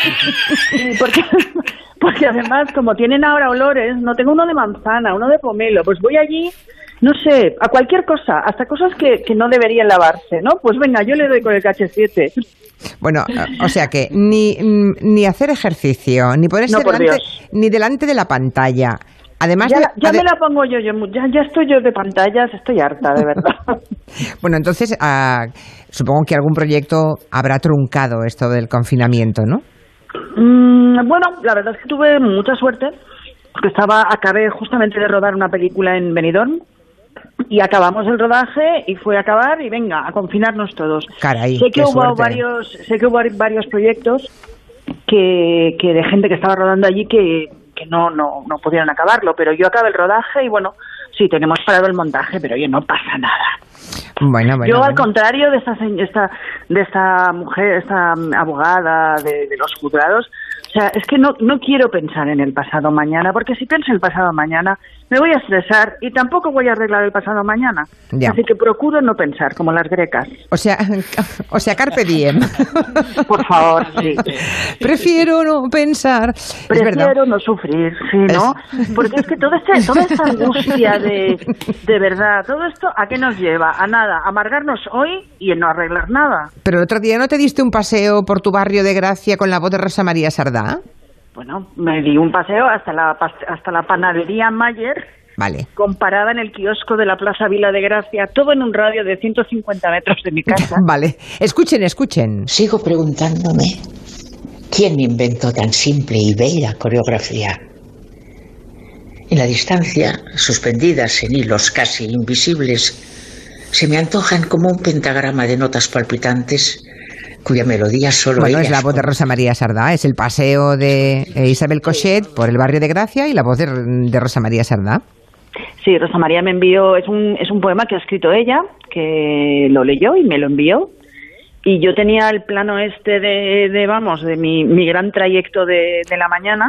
Porque además, como tienen ahora olores, no tengo uno de manzana, uno de pomelo, pues voy allí... No sé, a cualquier cosa, hasta cosas que no deberían lavarse, ¿no? Pues venga, yo le doy con el KH7. Bueno, o sea que ni hacer ejercicio, ni ponerse delante de la pantalla. Además ya me la pongo yo ya estoy yo de pantallas, estoy harta, de verdad. Bueno, entonces supongo que algún proyecto habrá truncado esto del confinamiento, ¿no? Bueno, la verdad es que tuve mucha suerte, porque acabé justamente de rodar una película en Benidorm. Y acabamos el rodaje y fue a acabar y venga, a confinarnos todos. Caray, sé que hubo varios proyectos que de gente que estaba rodando allí que no pudieron acabarlo, pero yo acabé el rodaje y bueno, sí, tenemos parado el montaje, pero oye, no pasa nada. Bueno, yo al contrario de esta mujer, esta abogada de los juzgados, o sea, es que no quiero pensar en el pasado mañana, porque si pienso en el pasado mañana me voy a estresar y tampoco voy a arreglar el pasado mañana. Ya. Así que procuro no pensar, como las grecas. O sea, carpe diem. Por favor, sí. Prefiero no pensar. Prefiero no sufrir, sí, ¿no? Porque es que toda esta angustia de verdad, todo esto, ¿a qué nos lleva? A nada, a amargarnos hoy y en no arreglar nada. Pero el otro día ¿no te diste un paseo por tu barrio de Gracia con la voz de Rosa María Sardá? Bueno, me di un paseo hasta la panadería Mayer, vale, comparada en el kiosco de la Plaza Vila de Gracia, todo en un radio de 150 metros de mi casa. Vale, escuchen. Sigo preguntándome, ¿quién inventó tan simple y bella coreografía? En la distancia, suspendidas en hilos casi invisibles, se me antojan como un pentagrama de notas palpitantes cuya melodía solo es la voz de Rosa María Sardá, es el paseo de Isabel Cochet por el barrio de Gracia y la voz de Rosa María Sardá. Sí, Rosa María me envió, es un poema que ha escrito ella, que lo leyó y me lo envió, y yo tenía el plano de mi gran trayecto de la mañana,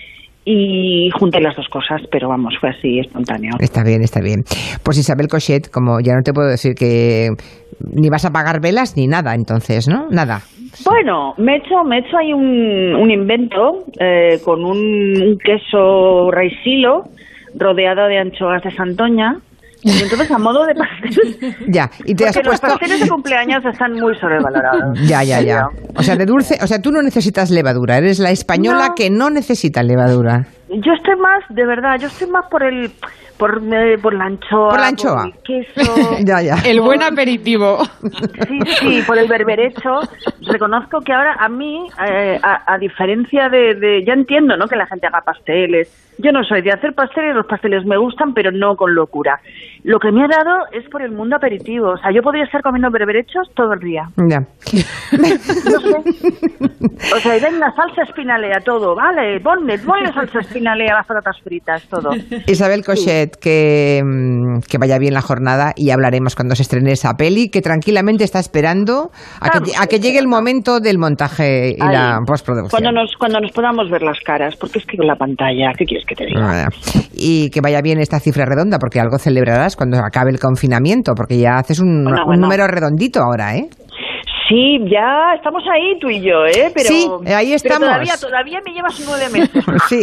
y junté las dos cosas, pero vamos, fue así espontáneo. Está bien. Pues Isabel Cochet, como ya no te puedo decir que ni vas a apagar velas ni nada, entonces, ¿no? Nada. Bueno, me he hecho ahí un invento con un queso raisilo rodeado de anchoas de Santoña. Y entonces, a modo de pastel... Ya, y te has puesto... los pasteles de cumpleaños están muy sobrevalorados. Ya. O sea, de dulce... O sea, tú no necesitas levadura. Eres la española que no necesita levadura. yo estoy más, de verdad, por la anchoa. Por la anchoa. Por el queso. Ya. El buen aperitivo. Sí, por el berberecho. Reconozco que ahora a mí, a diferencia de... Ya entiendo, ¿no?, que la gente haga pasteles. Yo no soy de hacer pasteles, los pasteles me gustan, pero no con locura. Lo que me ha dado es por el mundo aperitivo. O sea, yo podría estar comiendo berberechos todo el día. Ya. No sé. O sea, y venga, salsa espinalea, todo, ¿vale? Ponle salsa espinalea a las patatas fritas, todo. Isabel Cochet, que vaya bien la jornada y hablaremos cuando se estrene esa peli, que tranquilamente está esperando a que llegue el momento del montaje y la postproducción. Cuando nos podamos ver las caras, porque es que con la pantalla, ¿qué quieres que te diga? Y que vaya bien esta cifra redonda, porque algo celebrarás cuando acabe el confinamiento, porque ya haces un número redondito ahora, ¿eh? Sí, ya estamos ahí tú y yo, ¿eh? Pero, sí, ahí estamos. Pero todavía me llevas 9 meses. Sí.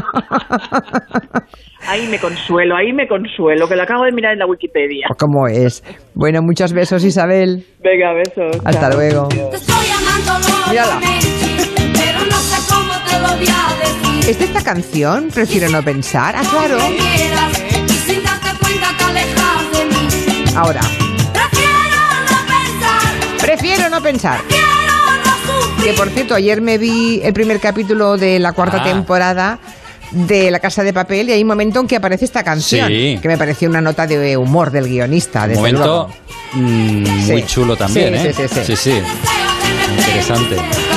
Ahí me consuelo, que lo acabo de mirar en la Wikipedia. ¿Cómo es? Bueno, muchos besos, Isabel. Venga, besos. Hasta luego. Te estoy amando locamente, pero no sé cómo te lo voy a decir. ¿Es de esta canción? Prefiero no pensar. Ah, claro. Sin darte cuenta te alejas de mí. Ahora. Prefiero no pensar. Que por cierto, ayer me vi el primer capítulo de la 4ª temporada de La Casa de Papel y hay un momento en que aparece esta canción, que me pareció una nota de humor del guionista. Un momento muy chulo también, sí, ¿eh? Sí. Interesante.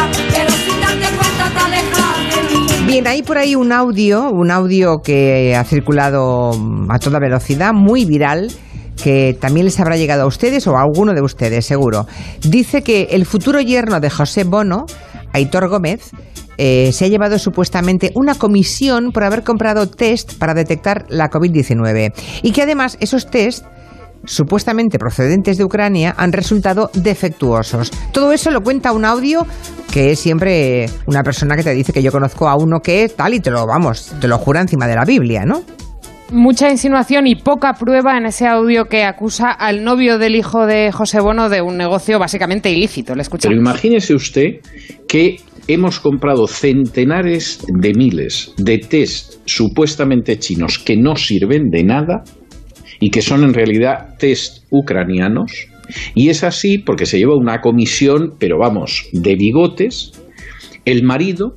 Bien, hay por ahí un audio que ha circulado a toda velocidad, muy viral, que también les habrá llegado a ustedes o a alguno de ustedes, seguro. Dice que el futuro yerno de José Bono, Aitor Gómez, se ha llevado supuestamente una comisión por haber comprado test para detectar la COVID-19 y que además esos test, supuestamente procedentes de Ucrania, han resultado defectuosos. Todo eso lo cuenta un audio que es siempre una persona que te dice que yo conozco a uno que es tal y te lo jura encima de la Biblia, ¿no? Mucha insinuación y poca prueba en ese audio que acusa al novio del hijo de José Bono de un negocio básicamente ilícito. ¿Le escuchamos? Pero imagínese usted que hemos comprado centenares de miles de test supuestamente chinos que no sirven de nada y que son en realidad test ucranianos. Y es así porque se lleva una comisión, pero vamos, de bigotes, el marido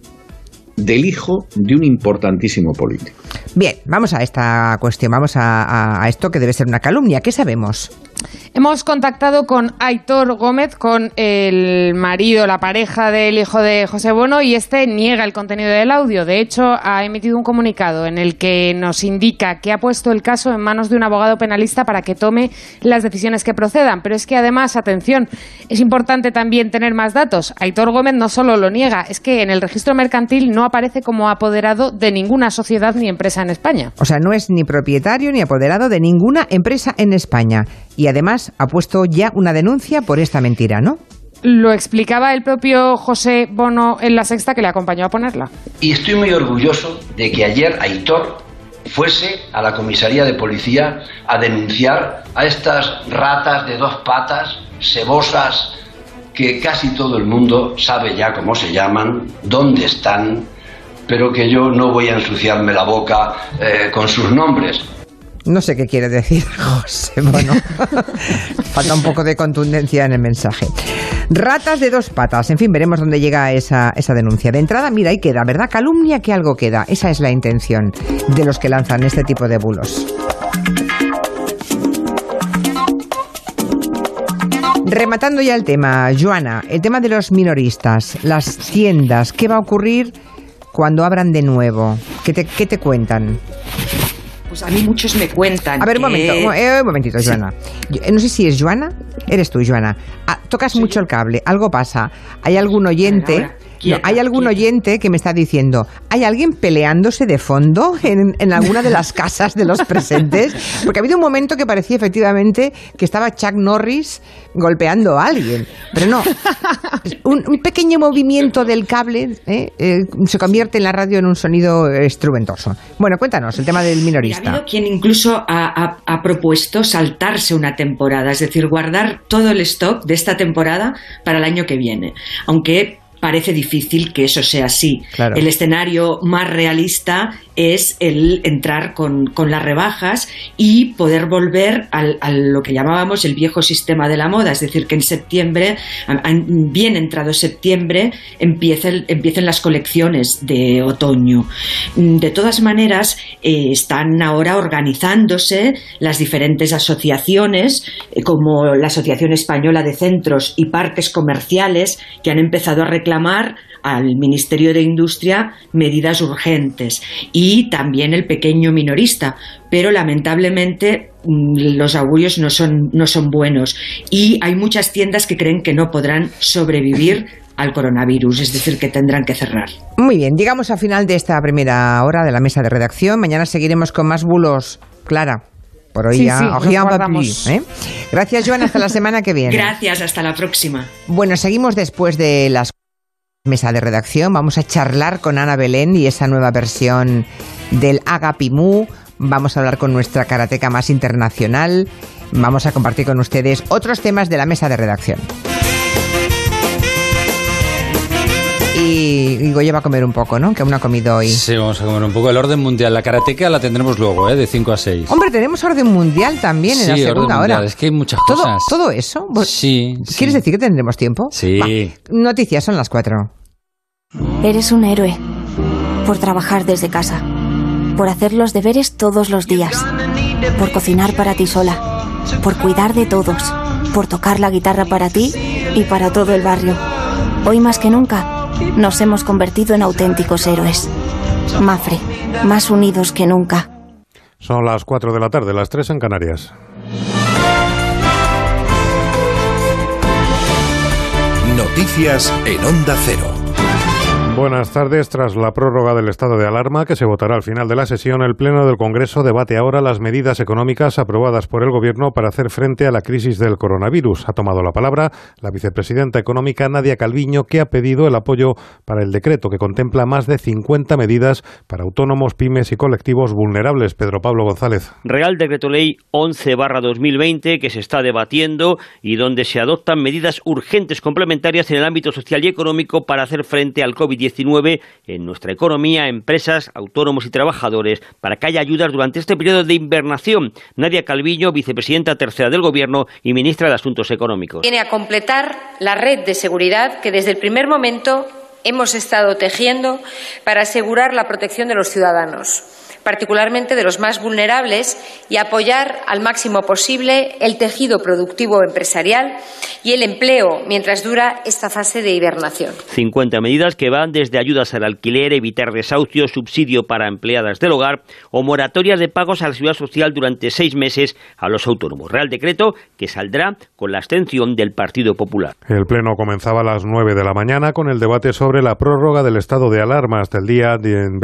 del hijo de un importantísimo político. Bien, vamos a esta cuestión, vamos a esto que debe ser una calumnia. ¿Qué sabemos? Hemos contactado con Aitor Gómez, con el marido, la pareja del hijo de José Bono, y este niega el contenido del audio. De hecho, ha emitido un comunicado en el que nos indica que ha puesto el caso en manos de un abogado penalista para que tome las decisiones que procedan. Pero es que además, atención, es importante también tener más datos. Aitor Gómez no solo lo niega, es que en el registro mercantil no aparece como apoderado de ninguna sociedad ni empresa en España. O sea, no es ni propietario ni apoderado de ninguna empresa en España. Y además ha puesto ya una denuncia por esta mentira, ¿no? Lo explicaba el propio José Bono en La Sexta, que le acompañó a ponerla. Y estoy muy orgulloso de que ayer Aitor fuese a la comisaría de policía a denunciar a estas ratas de 2 patas, cebosas, que casi todo el mundo sabe ya cómo se llaman, dónde están, pero que yo no voy a ensuciarme la boca con sus nombres. No sé qué quiere decir José Bono. Falta un poco de contundencia en el mensaje. Ratas de 2 patas. En fin, veremos dónde llega esa denuncia. De entrada, mira, ahí queda, ¿verdad? Calumnia que algo queda. Esa es la intención de los que lanzan este tipo de bulos. Rematando ya el tema, Joana, el tema de los minoristas, las tiendas. ¿Qué va a ocurrir cuando abran de nuevo? ¿Qué te cuentan? Pues a mí muchos me cuentan. A ver, un momentito, Joana. No sé si es Joana. Eres tú, Joana. Tocas mucho el cable. Algo pasa. Hay algún oyente. Hay algún oyente que me está diciendo, ¿hay alguien peleándose de fondo en alguna de las casas de los presentes? Porque ha habido un momento que parecía efectivamente que estaba Chuck Norris golpeando a alguien. Pero no, un pequeño movimiento del cable se convierte en la radio en un sonido estruendoso. Bueno, cuéntanos, el tema del minorista. Ha habido quien incluso ha propuesto saltarse una temporada, es decir, guardar todo el stock de esta temporada para el año que viene. Aunque parece difícil que eso sea así. Claro. El escenario más realista es el entrar con las rebajas y poder volver a lo que llamábamos el viejo sistema de la moda, es decir, que en septiembre, bien entrado septiembre, empiecen las colecciones de otoño. De todas maneras, están ahora organizándose las diferentes asociaciones, como la Asociación Española de Centros y Parques Comerciales, que han empezado a reclamar al Ministerio de Industria medidas urgentes, y también el pequeño minorista, pero lamentablemente los augurios no son buenos, y hay muchas tiendas que creen que no podrán sobrevivir al coronavirus, es decir, que tendrán que cerrar. Muy bien, llegamos al final de esta primera hora de la mesa de redacción. Mañana seguiremos con más bulos, Clara. Por hoy ya, Gracias, Joan, hasta la semana que viene. Gracias, hasta la próxima. Bueno, seguimos después de las mesa de redacción. Vamos a charlar con Ana Belén y esa nueva versión del Agapimú. Vamos a hablar con nuestra karateca más internacional. Vamos a compartir con ustedes otros temas de la mesa de redacción. Y Goya va a comer un poco, ¿no? Que aún no ha comido hoy. Sí, vamos a comer un poco. El orden mundial, la karateca la tendremos luego, de 5 a 6. Hombre, tenemos orden mundial también en la segunda hora. Es que hay muchas cosas. ¿Todo eso? Sí. ¿Quieres decir que tendremos tiempo? Sí. Va. Noticias, son las 4. Eres un héroe. Por trabajar desde casa. Por hacer los deberes todos los días. Por cocinar para ti sola. Por cuidar de todos. Por tocar la guitarra para ti y para todo el barrio. Hoy más que nunca nos hemos convertido en auténticos héroes. Mapfre, más unidos que nunca. Son las 4 de la tarde, las 3 en Canarias. Noticias en Onda Cero. Buenas tardes. Tras la prórroga del estado de alarma, que se votará al final de la sesión, el Pleno del Congreso debate ahora las medidas económicas aprobadas por el Gobierno para hacer frente a la crisis del coronavirus. Ha tomado la palabra la vicepresidenta económica Nadia Calviño, que ha pedido el apoyo para el decreto que contempla más de 50 medidas para autónomos, pymes y colectivos vulnerables. Pedro Pablo González. Real Decreto Ley 11/2020 que se está debatiendo y donde se adoptan medidas urgentes complementarias en el ámbito social y económico para hacer frente al COVID-19 en nuestra economía, empresas, autónomos y trabajadores, para que haya ayudas durante este periodo de invernación. Nadia Calviño, vicepresidenta tercera del Gobierno y ministra de Asuntos Económicos. Viene a completar la red de seguridad que desde el primer momento hemos estado tejiendo para asegurar la protección de los ciudadanos, particularmente de los más vulnerables, y apoyar al máximo posible el tejido productivo empresarial y el empleo mientras dura esta fase de hibernación. 50 medidas que van desde ayudas al alquiler, evitar desahucios, subsidio para empleadas del hogar o moratoria de pagos a la seguridad social durante 6 meses a los autónomos. Real Decreto que saldrá con la abstención del Partido Popular. El Pleno comenzaba a las 9 de la mañana con el debate sobre la prórroga del estado de alarma hasta el día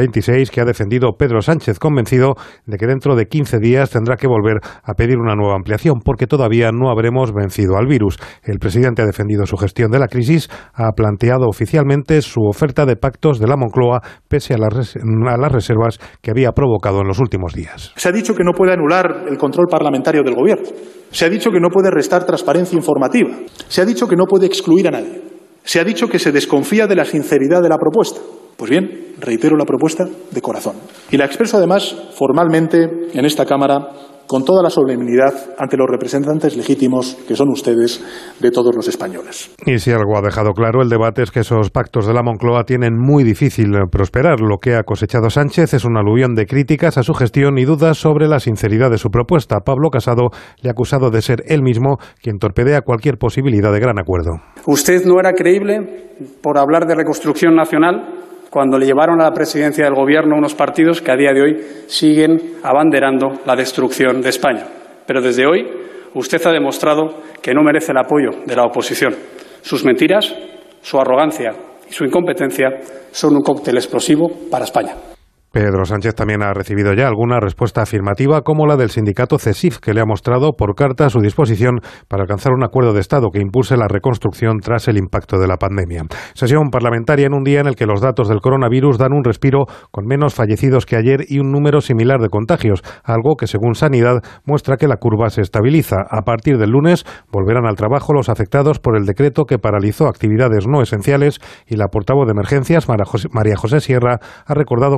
26 que ha defendido Pedro Sánchez, convencido de que dentro de 15 días tendrá que volver a pedir una nueva ampliación porque todavía no habremos vencido al virus. El presidente ha defendido su gestión de la crisis, ha planteado oficialmente su oferta de pactos de la Moncloa pese a las reservas que había provocado en los últimos días. Se ha dicho que no puede anular el control parlamentario del Gobierno. Se ha dicho que no puede restar transparencia informativa. Se ha dicho que no puede excluir a nadie. Se ha dicho que se desconfía de la sinceridad de la propuesta. Pues bien, reitero la propuesta de corazón. Y la expreso además formalmente en esta Cámara con toda la solemnidad ante los representantes legítimos que son ustedes de todos los españoles. Y si algo ha dejado claro el debate es que esos pactos de la Moncloa tienen muy difícil prosperar. Lo que ha cosechado Sánchez es un aluvión de críticas a su gestión y dudas sobre la sinceridad de su propuesta. Pablo Casado le ha acusado de ser él mismo quien torpedea cualquier posibilidad de gran acuerdo. Usted no era creíble por hablar de reconstrucción nacional cuando le llevaron a la presidencia del Gobierno unos partidos que a día de hoy siguen abanderando la destrucción de España. Pero desde hoy usted ha demostrado que no merece el apoyo de la oposición. Sus mentiras, su arrogancia y su incompetencia son un cóctel explosivo para España. Pedro Sánchez también ha recibido ya alguna respuesta afirmativa, como la del sindicato CESIF, que le ha mostrado por carta su disposición para alcanzar un acuerdo de Estado que impulse la reconstrucción tras el impacto de la pandemia. Sesión parlamentaria en un día en el que los datos del coronavirus dan un respiro con menos fallecidos que ayer y un número similar de contagios, algo que según Sanidad muestra que la curva se estabiliza. A partir del lunes volverán al trabajo los afectados por el decreto que paralizó actividades no esenciales y la portavoz de Emergencias, María José Sierra, ha recordado que habrá que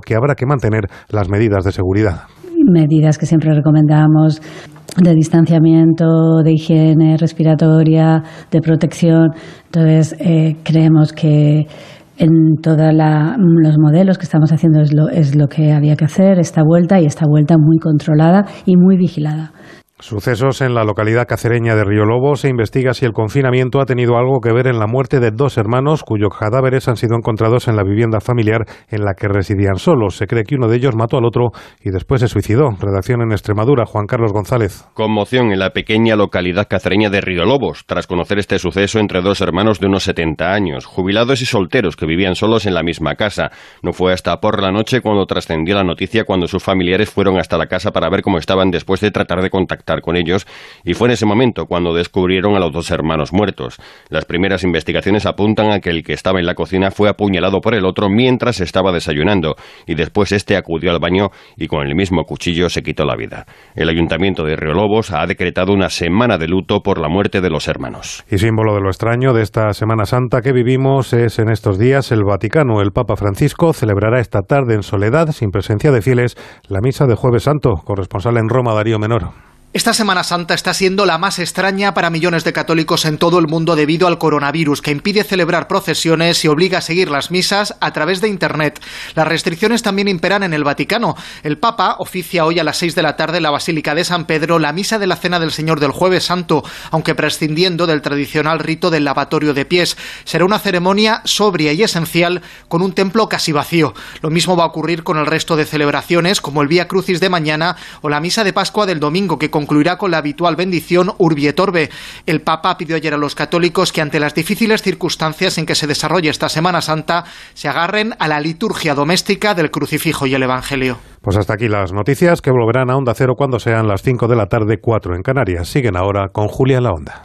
que mantener las medidas de seguridad. Medidas que siempre recomendamos de distanciamiento, de higiene respiratoria, de protección. Entonces, creemos que en todos los modelos que estamos haciendo es lo que había que hacer esta vuelta muy controlada y muy vigilada. Sucesos en la localidad cacereña de Riolobos. Se investiga si el confinamiento ha tenido algo que ver en la muerte de 2 hermanos cuyos cadáveres han sido encontrados en la vivienda familiar en la que residían solos. Se cree que uno de ellos mató al otro y después se suicidó. Redacción en Extremadura, Juan Carlos González. Conmoción en la pequeña localidad cacereña de Riolobos, tras conocer este suceso entre 2 hermanos de unos 70 años, jubilados y solteros que vivían solos en la misma casa. No fue hasta por la noche cuando trascendió la noticia, cuando sus familiares fueron hasta la casa para ver cómo estaban después de tratar de contactar con ellos, y fue en ese momento cuando descubrieron a los 2 hermanos muertos. Las primeras investigaciones apuntan a que el que estaba en la cocina fue apuñalado por el otro mientras estaba desayunando, y después este acudió al baño y con el mismo cuchillo se quitó la vida. El Ayuntamiento de Riolobos ha decretado una semana de luto por la muerte de los hermanos. Y símbolo de lo extraño de esta Semana Santa que vivimos es en estos días el Vaticano. El Papa Francisco celebrará esta tarde en soledad, sin presencia de fieles, la misa de Jueves Santo. Corresponsal en Roma, Darío Menor. Esta Semana Santa está siendo la más extraña para millones de católicos en todo el mundo debido al coronavirus, que impide celebrar procesiones y obliga a seguir las misas a través de Internet. Las restricciones también imperan en el Vaticano. El Papa oficia hoy a las 6 de la tarde en la Basílica de San Pedro la misa de la Cena del Señor del Jueves Santo, aunque prescindiendo del tradicional rito del lavatorio de pies. Será una ceremonia sobria y esencial con un templo casi vacío. Lo mismo va a ocurrir con el resto de celebraciones, como el Vía Crucis de mañana o la misa de Pascua del domingo, que concluirá con la habitual bendición Urbi et Orbe. El Papa pidió ayer a los católicos que ante las difíciles circunstancias en que se desarrolla esta Semana Santa se agarren a la liturgia doméstica del crucifijo y el Evangelio. Pues hasta aquí las noticias, que volverán a Onda Cero cuando sean las 5 de la tarde, 4 en Canarias. Siguen ahora con Julia en la Onda.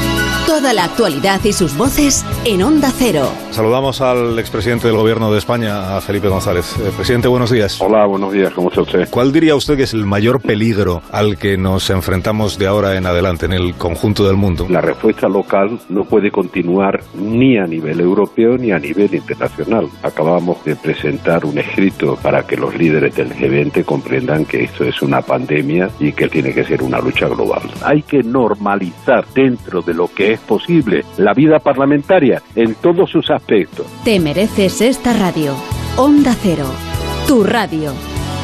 Toda la actualidad y sus voces en Onda Cero. Saludamos al expresidente del Gobierno de España, a Felipe González. Presidente, buenos días. Hola, buenos días. ¿Cómo está usted? ¿Cuál diría usted que es el mayor peligro al que nos enfrentamos de ahora en adelante en el conjunto del mundo? La respuesta local no puede continuar ni a nivel europeo ni a nivel internacional. Acabamos de presentar un escrito para que los líderes del G20 comprendan que esto es una pandemia y que tiene que ser una lucha global. Hay que normalizar dentro de lo que es posible la vida parlamentaria en todos sus aspectos. Te mereces esta radio. Onda Cero, tu radio.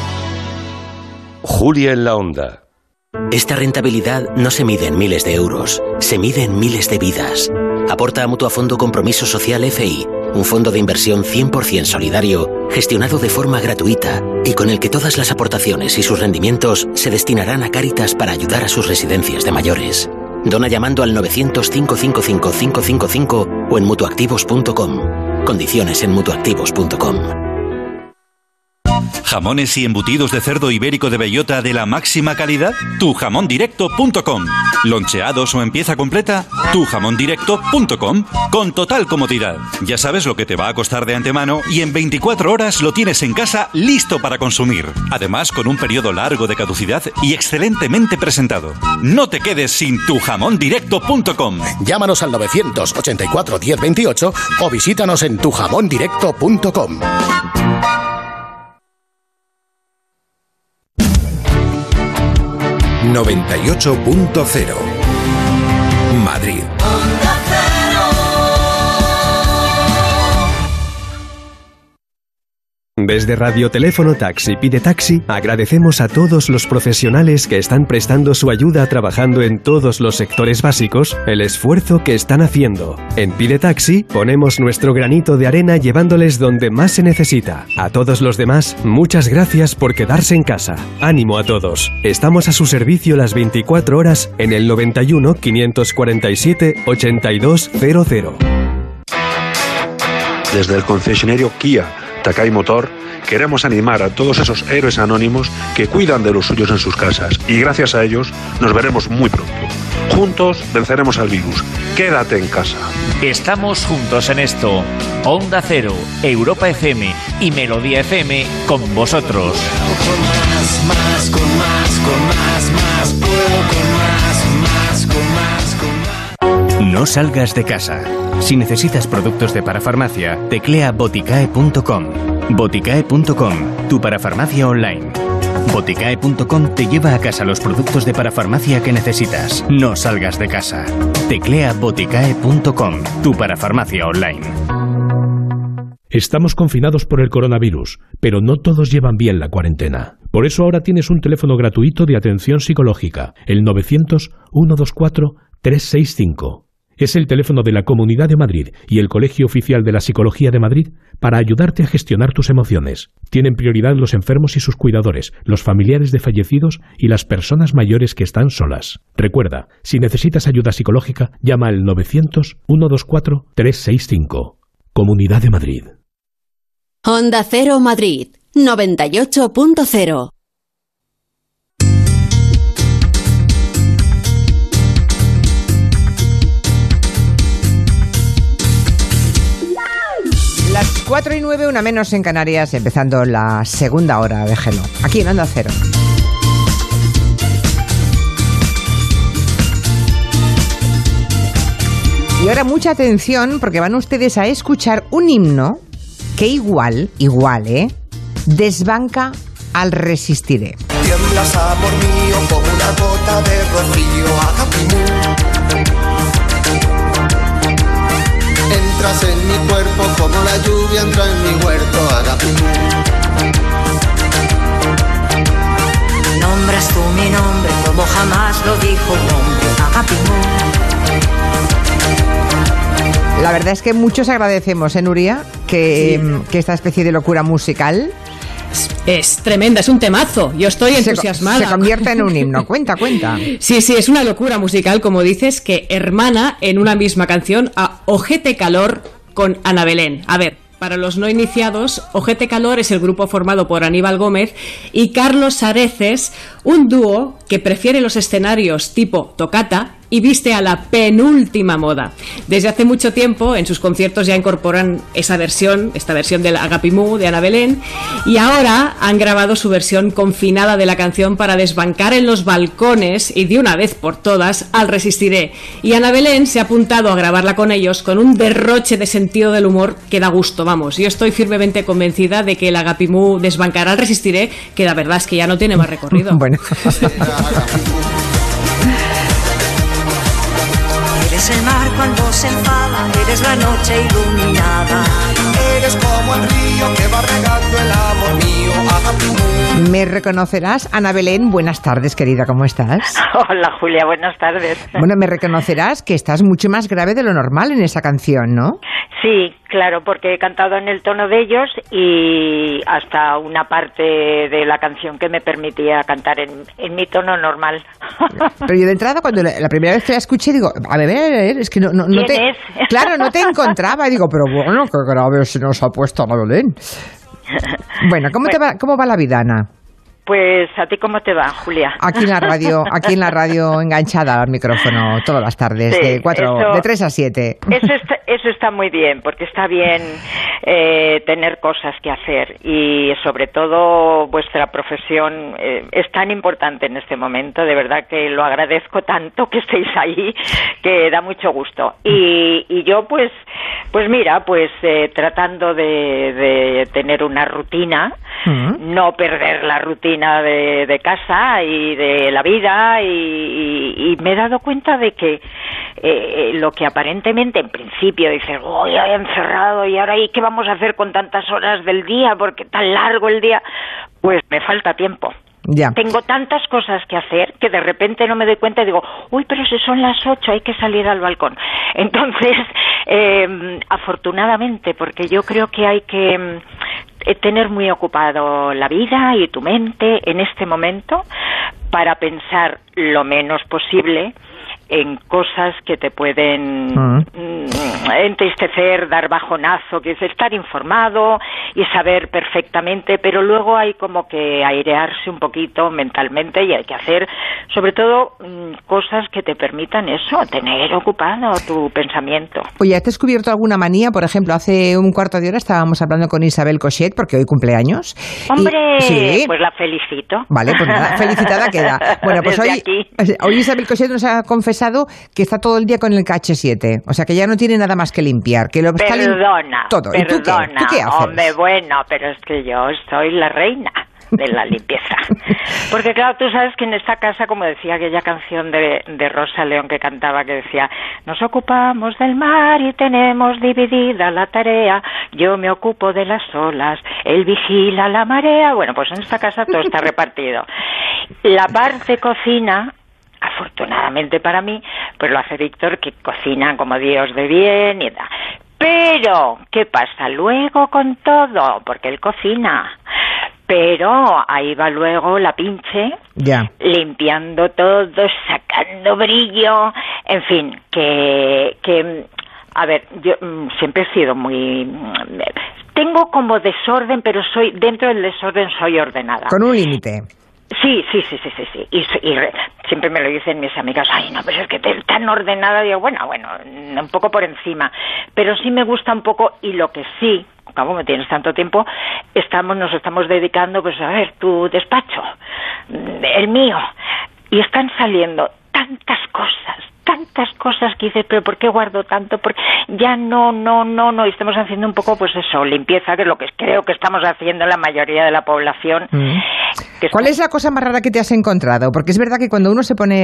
Julia en la Onda. Esta rentabilidad no se mide en miles de euros, se mide en miles de vidas. Aporta a Mutuafondo Compromiso Social FI, un fondo de inversión 100% solidario, gestionado de forma gratuita y con el que todas las aportaciones y sus rendimientos se destinarán a Cáritas para ayudar a sus residencias de mayores. Dona llamando al 900-555-555 o en mutuactivos.com. Condiciones en mutuactivos.com. ¿Jamones y embutidos de cerdo ibérico de bellota de la máxima calidad? tujamondirecto.com. ¿Loncheados o en pieza completa? tujamondirecto.com. Con total comodidad. Ya sabes lo que te va a costar de antemano y en 24 horas lo tienes en casa listo para consumir. Además, con un periodo largo de caducidad y excelentemente presentado. No te quedes sin tujamondirecto.com. Llámanos al 984 1028 o visítanos en tujamondirecto.com. ...98.0... Madrid. Desde Radio Teléfono Taxi Pide Taxi, agradecemos a todos los profesionales que están prestando su ayuda trabajando en todos los sectores básicos, el esfuerzo que están haciendo. En Pide Taxi ponemos nuestro granito de arena llevándoles donde más se necesita. A todos los demás, muchas gracias por quedarse en casa. Ánimo a todos. Estamos a su servicio las 24 horas en el 91 547 8200. Desde el concesionario Kia Takay Motor, queremos animar a todos esos héroes anónimos que cuidan de los suyos en sus casas y gracias a ellos nos veremos muy pronto. Juntos venceremos al virus. Quédate en casa. Estamos juntos en esto. Onda Cero, Europa FM y Melodía FM con vosotros. Con más, con más, puedo con más, con más. No salgas de casa. Si necesitas productos de parafarmacia, teclea boticae.com. Boticae.com, tu parafarmacia online. Boticae.com te lleva a casa los productos de parafarmacia que necesitas. No salgas de casa. Teclea Boticae.com, tu parafarmacia online. Estamos confinados por el coronavirus, pero no todos llevan bien la cuarentena. Por eso ahora tienes un teléfono gratuito de atención psicológica, el 900-124-365. Es el teléfono de la Comunidad de Madrid y el Colegio Oficial de la Psicología de Madrid para ayudarte a gestionar tus emociones. Tienen prioridad los enfermos y sus cuidadores, los familiares de fallecidos y las personas mayores que están solas. Recuerda, si necesitas ayuda psicológica, llama al 900-124-365. Comunidad de Madrid. Onda Cero Madrid, 98.0. Las 4:09, una menos en Canarias, empezando la segunda hora de Gelo, aquí en Onda Cero. Y ahora mucha atención porque van ustedes a escuchar un himno que igual, desbanca al Resistiré. Tiemblas, amor mío, como una gota de rocío, Agapimú. Entras en mi cuerpo como la lluvia entra en mi huerto, Agapimú. Nombras tú mi nombre como jamás lo dijo un hombre, Agapimú. La verdad es que muchos agradecemos, Nuria, que esta especie de locura musical es tremenda, es un temazo. Yo estoy entusiasmada. Se convierte en un himno. Cuenta. Sí, es una locura musical, como dices, que hermana en una misma canción a Ojete Calor con Ana Belén. A ver, para los no iniciados, Ojete Calor es el grupo formado por Aníbal Gómez y Carlos Areces, un dúo que prefiere los escenarios tipo tocata y viste a la penúltima moda. Desde hace mucho tiempo en sus conciertos ya incorporan esta versión del Agapimú de Ana Belén, y ahora han grabado su versión confinada de la canción para desbancar en los balcones y de una vez por todas al Resistiré. Y Ana Belén se ha apuntado a grabarla con ellos con un derroche de sentido del humor que da gusto, vamos. Yo estoy firmemente convencida de que el Agapimú desbancará al Resistiré, que la verdad es que ya no tiene más recorrido. Bueno. Eres el mar cuando se enfada, eres la noche iluminada. Eres como el río que va regando el amor mío, Agapimú. ¿Me reconocerás, Ana Belén? Buenas tardes, querida, ¿cómo estás? Hola, Julia, buenas tardes. Bueno, me reconocerás que estás mucho más grave de lo normal en esa canción, ¿no? Sí, claro, porque he cantado en el tono de ellos y hasta una parte de la canción que me permitía cantar en mi tono normal. Pero yo de entrada, cuando la primera vez que la escuché, digo, a ver, es que no ¿Quién es? Claro, no te encontraba, y digo, pero bueno, qué grave se nos ha puesto Ana Belén. Bueno, ¿cómo va la vida, Ana? Pues, ¿a ti cómo te va, Julia? Aquí en la radio enganchada al micrófono todas las tardes, sí, de 3 a 7. Eso está muy bien, porque está bien tener cosas que hacer, y sobre todo vuestra profesión es tan importante en este momento, de verdad que lo agradezco tanto que estéis ahí, que da mucho gusto. Y yo pues mira, tratando de tener una rutina, no perder la rutina de casa y de la vida, y me he dado cuenta de que lo que aparentemente en principio dices, ya he encerrado y ahora ¿y qué vamos a hacer con tantas horas del día? Porque tan largo el día, pues me falta tiempo. Ya. Tengo tantas cosas que hacer que de repente no me doy cuenta y digo, pero si son las 8 hay que salir al balcón. Entonces, afortunadamente, porque yo creo que hay que tener muy ocupado la vida y tu mente en este momento para pensar lo menos posible en cosas que te pueden entristecer, dar bajonazo, que es estar informado y saber perfectamente, pero luego hay como que airearse un poquito mentalmente y hay que hacer sobre todo cosas que te permitan eso, tener ocupado tu pensamiento. Oye, ¿has descubierto alguna manía? Por ejemplo, hace un cuarto de hora estábamos hablando con Isabel Cochet, porque hoy cumpleaños. ¡Hombre! Sí. Pues la felicito. Vale, pues nada, felicitada queda. Bueno, pues hoy Isabel Cochet nos ha confesado confesado que está todo el día con el KH7, o sea que ya no tiene nada más que limpiar, que lo está todo. ¿Y tú qué haces? Hombre, bueno, pero es que yo soy la reina de la limpieza. Porque claro, tú sabes que en esta casa, como decía aquella canción de Rosa León que cantaba, que decía: nos ocupamos del mar y tenemos dividida la tarea, yo me ocupo de las olas, él vigila la marea. Bueno, pues en esta casa todo está repartido. La parte cocina, afortunadamente para mí, pues lo hace Víctor, que cocina como Dios de bien y da. Pero, ¿qué pasa luego con todo? Porque él cocina. Pero ahí va luego la pinche, limpiando todo, sacando brillo, en fin, que a ver, yo siempre he sido muy... Tengo como desorden, pero dentro del desorden soy ordenada. Con un límite. Sí. Y siempre me lo dicen mis amigas: ay, no, pero es que te tan ordenada. Digo, bueno, un poco por encima. Pero sí me gusta un poco, y lo que sí, como me tienes tanto tiempo, nos estamos dedicando, pues a ver, tu despacho, el mío, y están saliendo tantas cosas que dices, pero ¿por qué guardo tanto? Porque ya no, y estamos haciendo un poco, pues eso, limpieza, que es lo que creo que estamos haciendo la mayoría de la población. ¿Cuál es la cosa más rara que te has encontrado? Porque es verdad que cuando uno se pone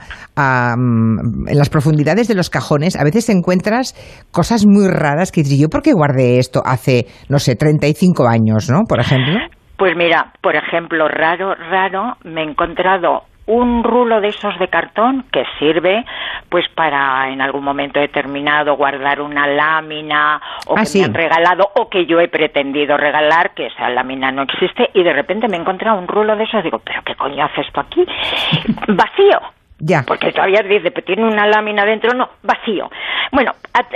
en las profundidades de los cajones, a veces encuentras cosas muy raras que dices, ¿yo por qué guardé esto hace, no sé, 35 años, ¿no? Por ejemplo. Pues mira, por ejemplo, raro, me he encontrado un rulo de esos de cartón que sirve pues para en algún momento determinado guardar una lámina o que me han regalado o que yo he pretendido regalar, que esa lámina no existe, y de repente me he encontrado un rulo de esos y digo, ¿pero qué coño hace esto aquí? Vacío. Ya. Porque todavía dice, ¿tiene una lámina dentro? No, vacío. Bueno,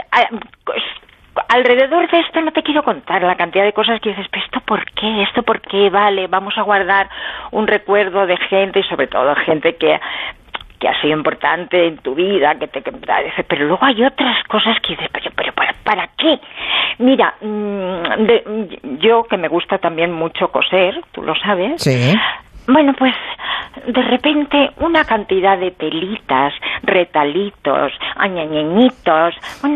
alrededor de esto no te quiero contar la cantidad de cosas que dices, pero ¿esto por qué? Vale, vamos a guardar un recuerdo de gente, y sobre todo gente que ha sido importante en tu vida, pero luego hay otras cosas que dices, pero ¿para qué? Mira, yo que me gusta también mucho coser, tú lo sabes. Sí. Bueno, pues de repente una cantidad de telitas, retalitos, añañeñitos,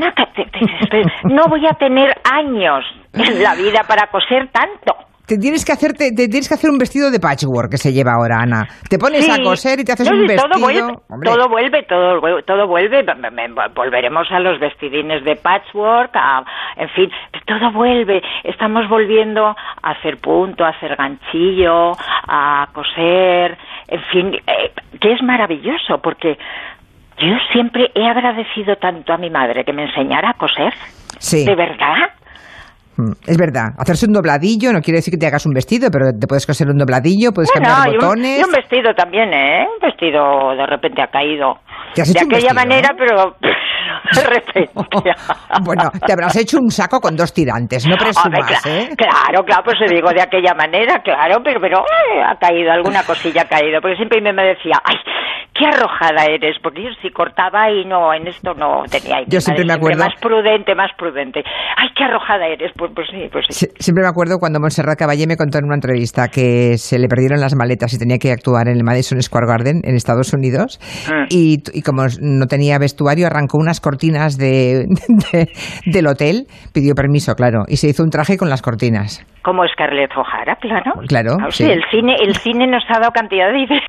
no voy a tener años en la vida para coser tanto. Te tienes que hacer un vestido de patchwork que se lleva ahora, Ana. Te pones a coser y te haces un vestido. Todo vuelve. Volveremos a los vestidines de patchwork, en fin, todo vuelve. Estamos volviendo a hacer punto, a hacer ganchillo, a coser, en fin, que es maravilloso, porque yo siempre he agradecido tanto a mi madre que me enseñara a coser. Sí. ¿De verdad? Es verdad, hacerse un dobladillo no quiere decir que te hagas un vestido, pero te puedes coser un dobladillo, puedes cambiar botones. Y un vestido también, ¿eh? Un vestido de repente ha caído. ¿Te has hecho de aquella un vestido, manera, pero de repente. Bueno, te habrás hecho un saco con 2 tirantes, no presumas, ¿eh? Claro, pues te digo de aquella manera, claro, pero ha caído, alguna cosilla ha caído, porque siempre me decía, ay, qué arrojada eres, porque yo sí cortaba y no, en esto no tenía. Yo siempre me acuerdo. Más prudente. Ay, qué arrojada eres, pues sí. Siempre me acuerdo cuando Montserrat Caballé me contó en una entrevista que se le perdieron las maletas y tenía que actuar en el Madison Square Garden en Estados Unidos y como no tenía vestuario arrancó unas cortinas del hotel, pidió permiso, claro, y se hizo un traje con las cortinas. Como Scarlett O'Hara, claro. Claro, sí. El cine nos ha dado cantidad de ideas.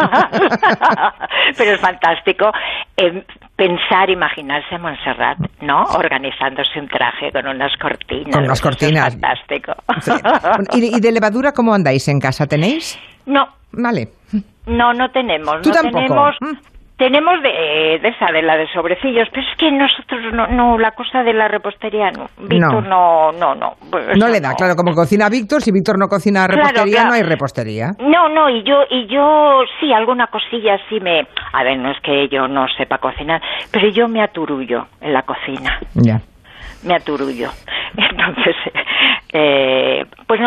Pero es fantástico pensar, imaginarse a Montserrat, ¿no? Organizándose un traje con unas cortinas. Con unas cortinas. Es fantástico. Sí. ¿Y de levadura cómo andáis en casa? ¿Tenéis? No. Vale. No tenemos. ¿Tú tampoco? Tenemos de la de sobrecillos, pero es que nosotros no la cosa de la repostería no. Víctor no. Pues no le da, claro, como cocina Víctor, si Víctor no cocina repostería, claro. No hay repostería. No, y yo sí, alguna cosilla sí a ver, no es que yo no sepa cocinar, pero yo me aturullo en la cocina. Ya. Me aturullo. Entonces, pues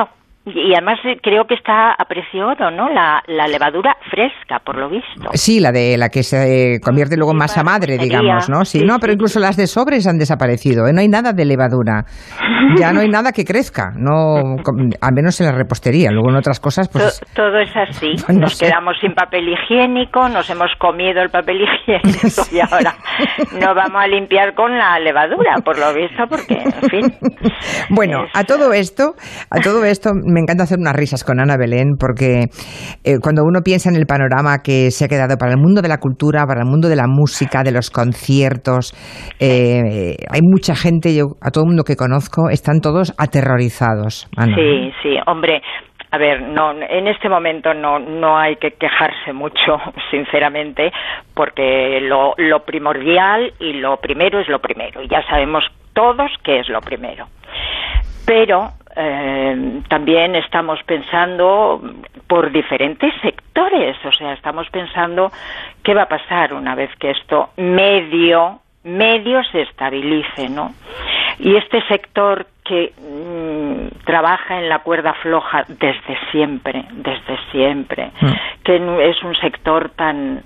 Y además creo que está a precio oro, ¿no? La levadura fresca, por lo visto. Sí, la que se convierte luego en masa madre, digamos, ¿no? Sí, no, pero incluso las de sobres han desaparecido, ¿eh? No hay nada de levadura. Ya no hay nada que crezca, no, al menos en la repostería. Luego en otras cosas, pues... Todo es así. No nos sé. quedamos sin papel higiénico, nos hemos comido el papel higiénico y ahora no vamos a limpiar con la levadura, por lo visto, porque, en fin... Bueno, a todo esto me encanta hacer unas risas con Ana Belén, porque cuando uno piensa en el panorama que se ha quedado para el mundo de la cultura, para el mundo de la música, de los conciertos, hay mucha gente, yo a todo el mundo que conozco, están todos aterrorizados, Ana. Sí, hombre... A ver, no, en este momento no hay que quejarse mucho, sinceramente, porque lo primordial y lo primero es lo primero. Y ya sabemos todos qué es lo primero. Pero también estamos pensando por diferentes sectores. O sea, estamos pensando qué va a pasar una vez que esto medio se estabilice, ¿no? Y este sector que trabaja en la cuerda floja desde siempre, que es un sector tan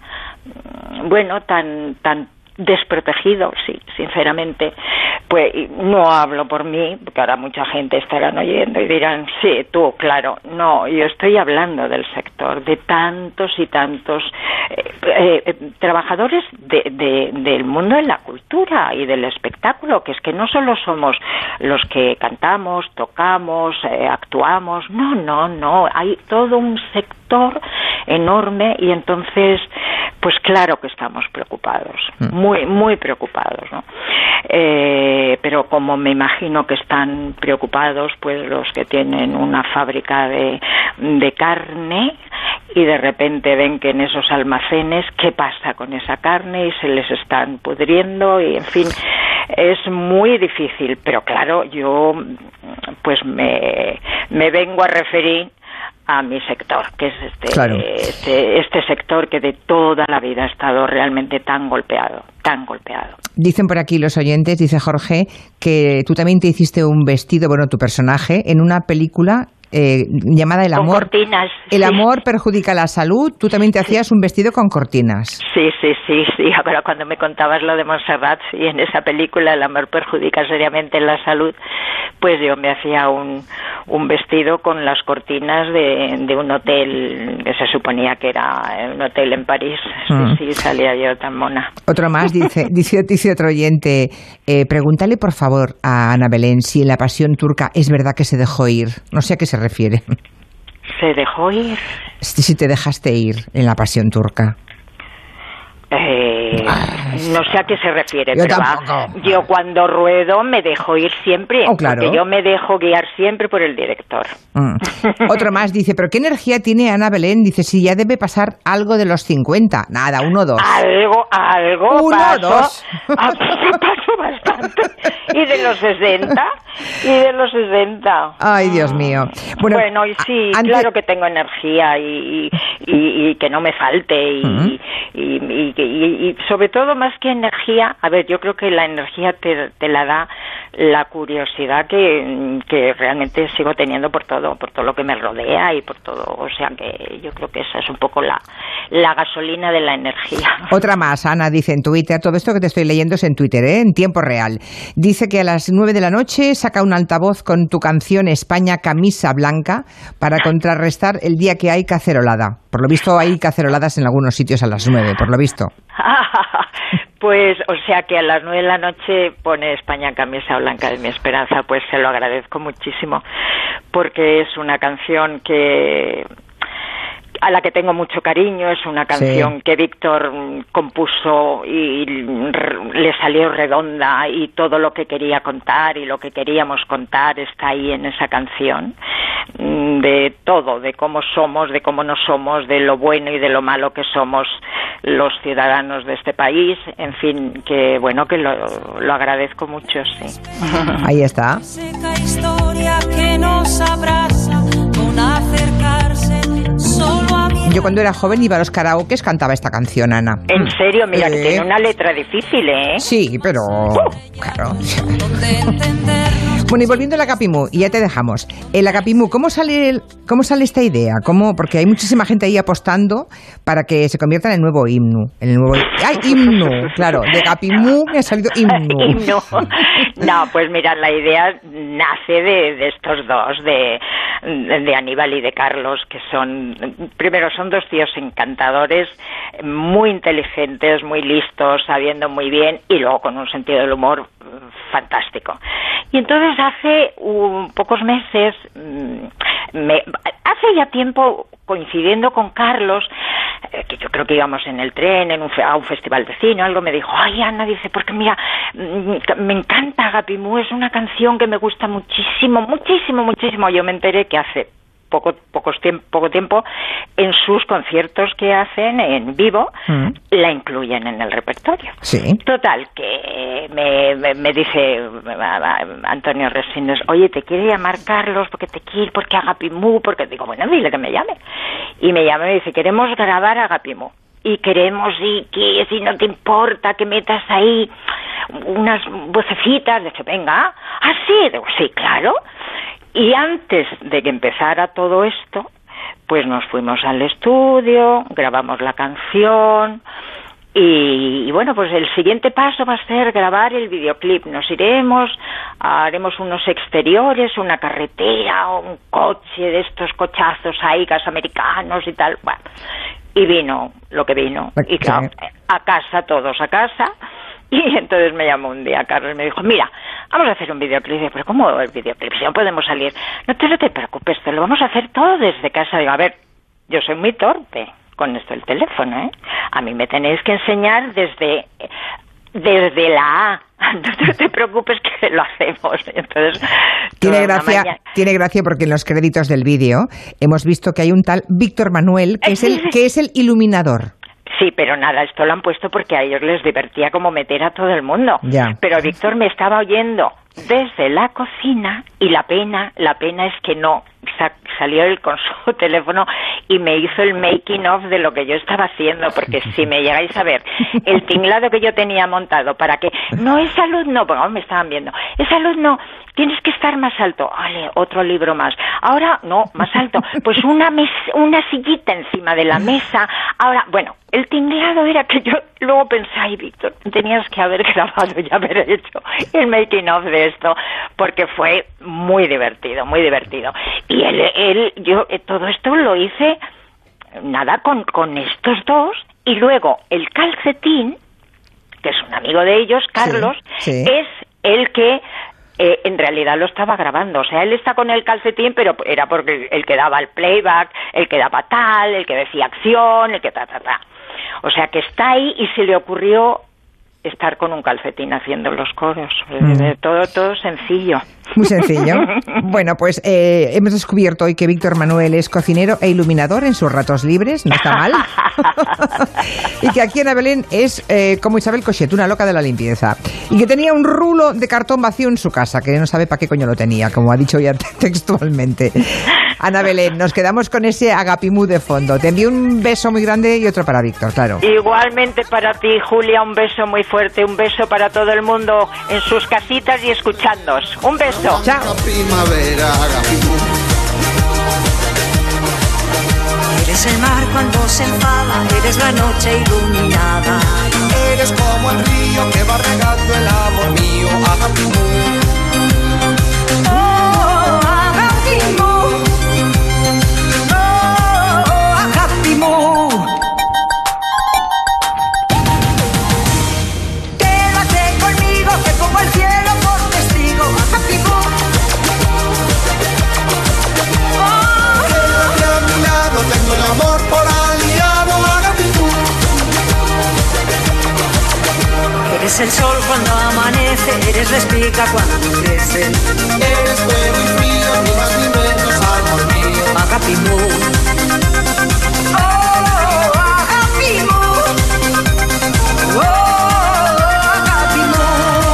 desprotegido, sí, sinceramente, pues no hablo por mí, porque ahora mucha gente estarán oyendo y dirán, sí, tú, claro, no, yo estoy hablando del sector, de tantos y tantos trabajadores del mundo de la cultura y del espectáculo, que es que no solo somos los que cantamos, tocamos, actuamos, no, hay todo un sector enorme y entonces, pues claro que estamos preocupados, muy preocupados, ¿no? Pero como me imagino que están preocupados, pues los que tienen una fábrica de carne y de repente ven que en esos almacenes, ¿qué pasa con esa carne? Y se les están pudriendo y, en fin, es muy difícil. Pero claro, yo pues me vengo a referir a mi sector, que es este sector que de toda la vida ha estado realmente tan golpeado. Dicen por aquí los oyentes, dice Jorge, que tú también te hiciste un vestido, bueno, tu personaje, en una película llamada El amor. Con cortinas. El amor perjudica la salud. Tú también te hacías un vestido con cortinas. Sí. Ahora cuando me contabas lo de Montserrat, y en esa película El amor perjudica seriamente la salud, pues yo me hacía un vestido con las cortinas de un hotel que se suponía que era un hotel en París. Sí, salía yo tan mona. Otro más dice otro oyente, pregúntale por favor a Ana Belén si en La Pasión Turca es verdad que se dejó ir. No sé a qué se refiere. ¿Se dejó ir? Si te dejaste ir en La Pasión Turca. No sé a qué se refiere, yo pero tampoco. Yo cuando ruedo me dejo ir siempre, claro. Porque yo me dejo guiar siempre por el director. Otro más dice, ¿pero qué energía tiene Ana Belén? Dice, si ya debe pasar algo de los 50. Nada, 1 o 2. Algo 1 o 2. Paso bastante. ¿Y de los 60? Ay, Dios mío. Bueno, sí, claro que tengo energía y que no me falte y sobre todo, más que energía, a ver, yo creo que la energía te la da la curiosidad que realmente sigo teniendo por todo lo que me rodea y por todo, o sea que yo creo que esa es un poco la gasolina de la energía. Otra más, Ana dice en Twitter, todo esto que te estoy leyendo es en Twitter, en tiempo real. Dice que a las 9 de la noche saca un altavoz con tu canción España Camisa Blanca para contrarrestar el día que hay cacerolada. Por lo visto hay caceroladas en algunos sitios a las 9, por lo visto. Pues, o sea que a las 9 de la noche pone España Camisa Blanca de mi esperanza, pues se lo agradezco muchísimo, porque es una canción a la que tengo mucho cariño, es una canción que Víctor compuso y le salió redonda y todo lo que quería contar y lo que queríamos contar está ahí en esa canción, de todo, de cómo somos, de cómo no somos, de lo bueno y de lo malo que somos los ciudadanos de este país, en fin, que bueno, que lo agradezco mucho, sí. Ahí está. Historia que nos abraza con acercarse solo a mí. Yo cuando era joven iba a los karaokes, cantaba esta canción, Ana. En serio, mira, que tiene una letra difícil, ¿eh? Sí, pero claro. Bueno, y volviendo al Agapimú, y ya te dejamos. El Agapimú, ¿cómo sale esta idea? Porque hay muchísima gente ahí apostando para que se convierta en el nuevo himno. ¡Ay, himno! Claro, de Agapimú me ha salido himno. Himno. No, pues mira, la idea nace de estos dos, de Aníbal y de Carlos, que son dos tíos encantadores, muy inteligentes, muy listos, sabiendo muy bien, y luego con un sentido del humor fantástico. Y entonces hace pocos meses, hace ya tiempo, coincidiendo con Carlos, que yo creo que íbamos en el tren a un festival de cine, algo, me dijo, ay, Ana, dice, porque mira, me encanta Agapimú, es una canción que me gusta muchísimo, muchísimo, muchísimo. Yo me enteré que hace poco tiempo en sus conciertos que hacen en vivo la incluyen en el repertorio. Sí. Total, que me dice Antonio Resines, oye, te quiere llamar Carlos porque te quiere, porque Agapimú, porque digo, bueno, dile que me llame. Y me llama y me dice, queremos grabar Agapimú. Y queremos, y que si no te importa que metas ahí unas vocecitas, de que venga, sí, digo, sí, claro. Y antes de que empezara todo esto, pues nos fuimos al estudio, grabamos la canción y bueno, pues el siguiente paso va a ser grabar el videoclip. Nos iremos, haremos unos exteriores, una carretera, un coche de estos cochazos ahí, gas americanos y tal. Bueno, y vino lo que vino. Y claro, a casa, todos a casa. Y entonces me llamó un día Carlos y me dijo, mira, vamos a hacer un videoclip. Y yo, pero ¿cómo el videoclip? Si no podemos salir. No te preocupes, te lo vamos a hacer todo desde casa. Digo, a ver, yo soy muy torpe con esto del teléfono, ¿eh? A mí me tenéis que enseñar desde la A. No te preocupes que lo hacemos. Entonces, tiene gracia porque en los créditos del vídeo hemos visto que hay un tal Víctor Manuel que es el iluminador. Sí, pero nada, esto lo han puesto porque a ellos les divertía como meter a todo el mundo. Ya. Pero Víctor me estaba oyendo desde la cocina y la pena es que no salió él con su teléfono y me hizo el making of de lo que yo estaba haciendo, porque si me llegáis a ver el tinglado que yo tenía montado para que no, esa luz no, porque me estaban viendo, esa luz no, tienes que estar más alto, vale, otro libro más, ahora no, más alto, pues una sillita encima de la mesa, ahora, bueno, el tinglado era que yo luego pensé, ay, Víctor, tenías que haber grabado y haber hecho el making of de esto, porque fue muy divertido, muy divertido. Y yo todo esto lo hice, nada, con estos dos, y luego el calcetín, que es un amigo de ellos, Carlos, sí. Es el que en realidad lo estaba grabando. O sea, él está con el calcetín, pero era porque el que daba el playback, el que daba tal, el que decía acción, el que ta. O sea, que está ahí y se le ocurrió estar con un calcetín haciendo los coros. Todo sencillo. Muy sencillo. Bueno, pues hemos descubierto hoy que Víctor Manuel es cocinero e iluminador en sus ratos libres, no está mal. Y que aquí Ana Belén es como Isabel Cochet, una loca de la limpieza. Y que tenía un rulo de cartón vacío en su casa, que no sabe para qué coño lo tenía, como ha dicho ya textualmente. Ana Belén, nos quedamos con ese Agapimú de fondo. Te envío un beso muy grande y otro para Víctor, claro. Igualmente para ti, Julia, un beso muy fuerte, un beso para todo el mundo en sus casitas y escuchándoos. Un beso. Chao. Primavera, Agapimú. Eres el mar cuando se enfada, eres la noche iluminada. Eres como el río que va regando el amor mío, Agapimú. Oh, Agapimú. Oh, Agapimú. Quédate conmigo, que pongo el cielo por testigo, Agapimú. Quédate a mi lado, tengo el amor por aliado, Agapimú. Eres el sol cuando amanece, eres la espiga cuando crece. Eres fuego y frío, ni más ni menos, amor mío, Agapimú. Oh, Agapimú. Oh, Agapimú.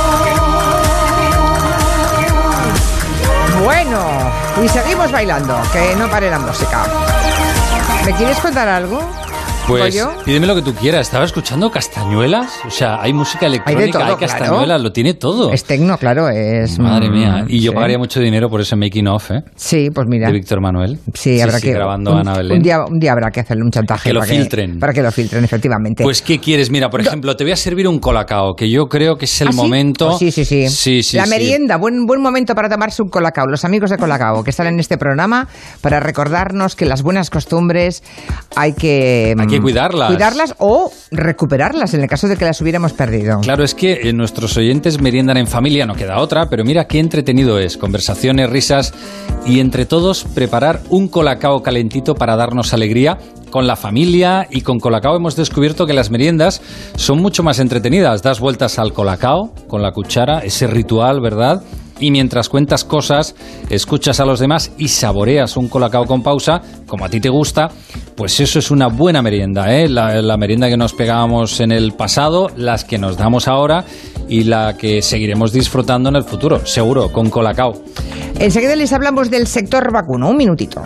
Bueno, y seguimos bailando, que no pare la música. ¿Me quieres contar algo? Pues pollo. pídeme lo que tú quieras. Estaba escuchando castañuelas. O sea, hay música electrónica, Hay de todo, hay castañuelas, claro. Lo tiene todo. Es tecno, claro, es... Madre mía. Y yo sí. pagaría mucho dinero por ese making of, ¿eh? Sí, pues mira. De Víctor Manuel. Sí, habrá que... grabando a Ana Belén. Un día habrá que hacerle un chantaje. Que lo para filtren. Para que lo filtren, efectivamente. Pues, ¿qué quieres? Mira, por ejemplo, te voy a servir un colacao, que yo creo que es el momento... Oh, sí, sí, sí. Sí, La merienda, buen momento para tomarse un colacao. Los amigos de Colacao que están en este programa para recordarnos que las buenas costumbres hay que cuidarlas. Cuidarlas o recuperarlas en el caso de que las hubiéramos perdido. Claro, es que nuestros oyentes meriendan en familia, no queda otra, pero mira qué entretenido es. Conversaciones, risas y entre todos preparar un colacao calentito para darnos alegría. Con la familia y con Colacao hemos descubierto que las meriendas son mucho más entretenidas. Das vueltas al colacao con la cuchara, ese ritual, ¿verdad? Y mientras cuentas cosas, escuchas a los demás y saboreas un colacao con pausa, como a ti te gusta, pues eso es una buena merienda, ¿eh? La merienda que nos pegábamos en el pasado, las que nos damos ahora y la que seguiremos disfrutando en el futuro, seguro, con Colacao. Enseguida les hablamos del sector vacuno. Un minutito.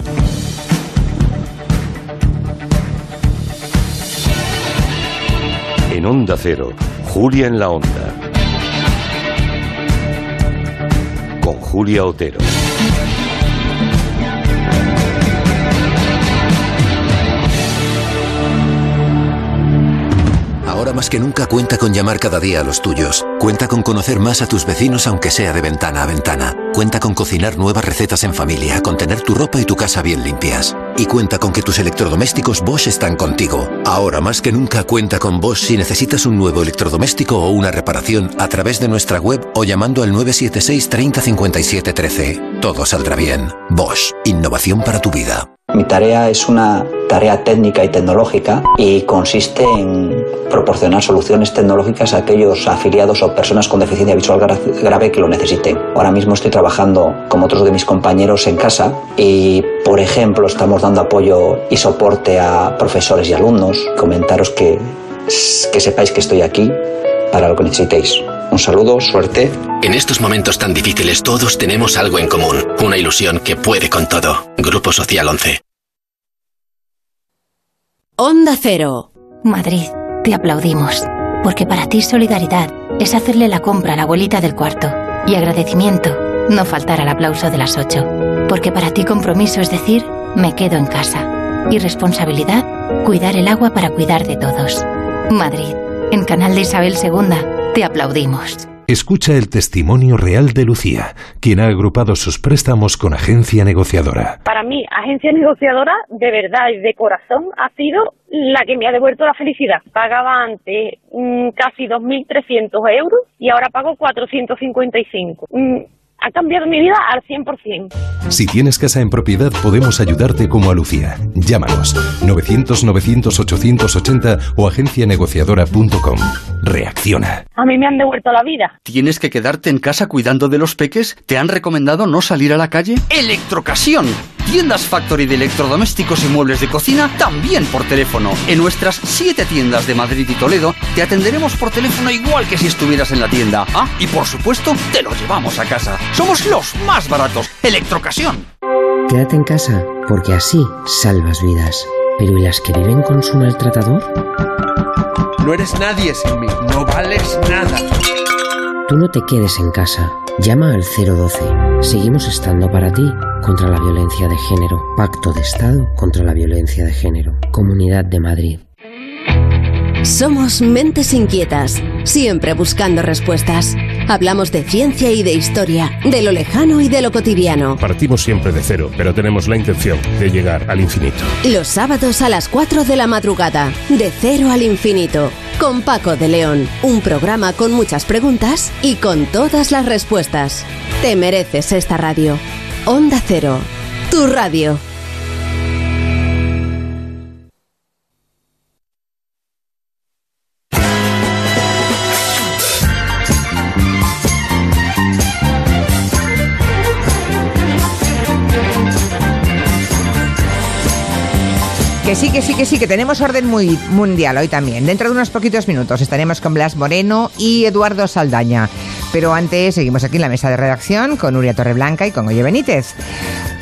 En Onda Cero, Julia en la Onda. Con Julia Otero. Ahora más que nunca cuenta con llamar cada día a los tuyos. Cuenta con conocer más a tus vecinos aunque sea de ventana a ventana. Cuenta con cocinar nuevas recetas en familia, con tener tu ropa y tu casa bien limpias. Y cuenta con que tus electrodomésticos Bosch están contigo. Ahora más que nunca cuenta con Bosch si necesitas un nuevo electrodoméstico o una reparación a través de nuestra web o llamando al 976 30 57 13. Todo saldrá bien. Bosch. Innovación para tu vida. Mi tarea es una tarea técnica y tecnológica y consiste en proporcionar soluciones tecnológicas a aquellos afiliados o personas con deficiencia visual grave que lo necesiten. Ahora mismo estoy trabajando, como otros de mis compañeros, en casa y, por ejemplo, estamos dando apoyo y soporte a profesores y alumnos. Comentaros que sepáis que estoy aquí para lo que necesitéis. Un saludo, suerte. En estos momentos tan difíciles todos tenemos algo en común. Una ilusión que puede con todo. Grupo Social 11. Onda Cero. Madrid, te aplaudimos. Porque para ti solidaridad es hacerle la compra a la abuelita del cuarto. Y agradecimiento, no faltar al aplauso de las 8. Porque para ti compromiso es decir, me quedo en casa. Y responsabilidad, cuidar el agua para cuidar de todos. Madrid, en Canal de Isabel II, te aplaudimos. Escucha el testimonio real de Lucía, quien ha agrupado sus préstamos con Agencia Negociadora. Para mí, Agencia Negociadora, de verdad y de corazón, ha sido la que me ha devuelto la felicidad. Pagaba antes casi 2.300 euros y ahora pago 455. Ha cambiado mi vida al 100%. Si tienes casa en propiedad, podemos ayudarte como a Lucía. Llámanos 900-900-880 o agencianegociadora.com. Reacciona. A mí me han devuelto la vida. ¿Tienes que quedarte en casa cuidando de los peques? ¿Te han recomendado no salir a la calle? ¡Electrocasión! Tiendas Factory de electrodomésticos y muebles de cocina también por teléfono. En nuestras 7 tiendas de Madrid y Toledo te atenderemos por teléfono igual que si estuvieras en la tienda. Ah, y por supuesto, te lo llevamos a casa. Somos los más baratos. Electrocasión. Quédate en casa, porque así salvas vidas. ¿Pero y las que viven con su maltratador? No eres nadie sin mí. No vales nada. Tú no te quedes en casa. Llama al 012. Seguimos estando para ti contra la violencia de género. Pacto de Estado contra la violencia de género. Comunidad de Madrid. Somos mentes inquietas, siempre buscando respuestas. Hablamos de ciencia y de historia, de lo lejano y de lo cotidiano. Partimos siempre de cero, pero tenemos la intención de llegar al infinito. Los sábados a las 4 de la madrugada, de cero al infinito, con Paco de León. Un programa con muchas preguntas y con todas las respuestas. Te mereces esta radio. Onda Cero, tu radio. Que sí, que tenemos orden muy mundial hoy también. Dentro de unos poquitos minutos estaremos con Blas Moreno y Eduardo Saldaña. Pero antes seguimos aquí en la mesa de redacción con Nuria Torreblanca y con Oye Benítez.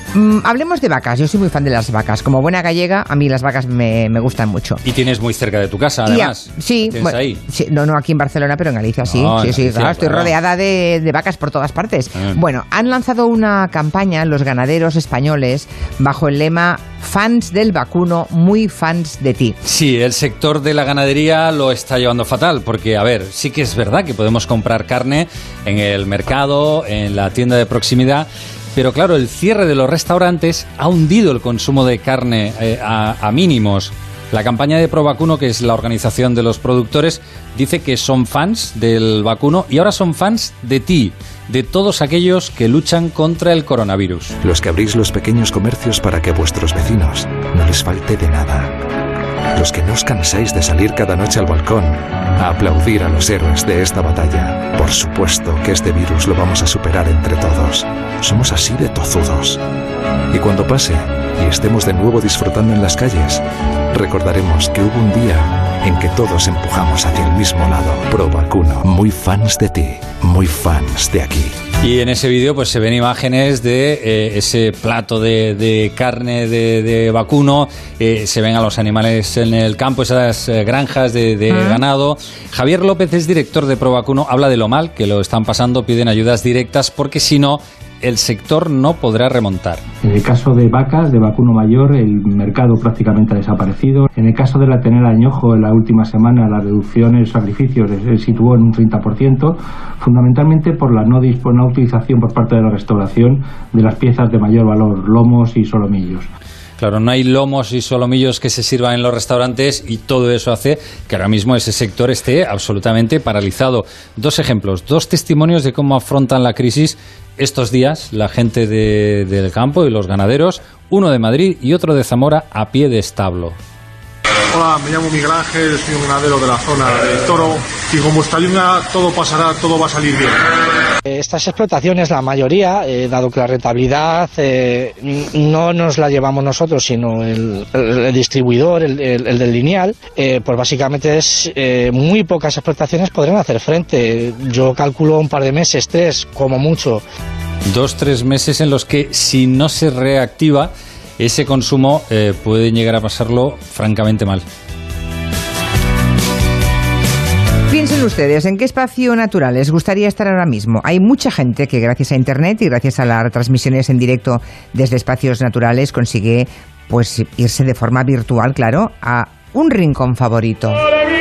Hablemos de vacas. Yo soy muy fan de las vacas. Como buena gallega, a mí las vacas me gustan mucho. Y tienes muy cerca de tu casa, además. Sí, bueno, ahí? Sí, no aquí en Barcelona, pero en Galicia sí. No, sí, Galicia, claro, estoy rodeada de vacas por todas partes. Bueno, han lanzado una campaña los ganaderos españoles bajo el lema Fans del vacuno, muy fans de ti. Sí, el sector de la ganadería lo está llevando fatal, porque, a ver, sí que es verdad que podemos comprar carne en el mercado, en la tienda de proximidad, pero claro, el cierre de los restaurantes ha hundido el consumo de carne a mínimos. La campaña de ProVacuno, que es la organización de los productores, dice que son fans del vacuno y ahora son fans de ti, de todos aquellos que luchan contra el coronavirus. Los que abrís los pequeños comercios para que a vuestros vecinos no les falte de nada. Los que no os cansáis de salir cada noche al balcón a aplaudir a los héroes de esta batalla. Por supuesto que este virus lo vamos a superar entre todos. Somos así de tozudos. Y cuando pase y estemos de nuevo disfrutando en las calles, recordaremos que hubo un día en que todos empujamos hacia el mismo lado. ProVacuno, muy fans de ti, muy fans de aquí. Y en ese vídeo pues se ven imágenes de ese plato de carne de vacuno, se ven a los animales en el campo, esas granjas de ganado. Javier López es director de ProVacuno, habla de lo mal que lo están pasando, piden ayudas directas porque si no, el sector no podrá remontar. En el caso de vacas, de vacuno mayor, el mercado prácticamente ha desaparecido. En el caso de la ternera de añojo, en la última semana la reducción en sacrificios se situó en un 30%, fundamentalmente por la no utilización por parte de la restauración de las piezas de mayor valor, lomos y solomillos. Claro, no hay lomos y solomillos que se sirvan en los restaurantes y todo eso hace que ahora mismo ese sector esté absolutamente paralizado. Dos ejemplos, dos testimonios de cómo afrontan la crisis estos días la gente del campo y los ganaderos, uno de Madrid y otro de Zamora a pie de establo. Hola, me llamo Miguel Ángel, soy un ganadero de la zona del Toro y como está lluvia todo pasará, todo va a salir bien. Estas explotaciones, la mayoría, dado que la rentabilidad no nos la llevamos nosotros, sino el distribuidor, el del lineal, pues básicamente es muy pocas explotaciones podrán hacer frente. Yo calculo un par de meses, 3, como mucho. 2-3 meses en los que si no se reactiva ese consumo pueden llegar a pasarlo francamente mal. Piensen ustedes, ¿en qué espacio natural les gustaría estar ahora mismo? Hay mucha gente que gracias a Internet y gracias a las retransmisiones en directo desde espacios naturales consigue pues irse de forma virtual, claro, a un rincón favorito.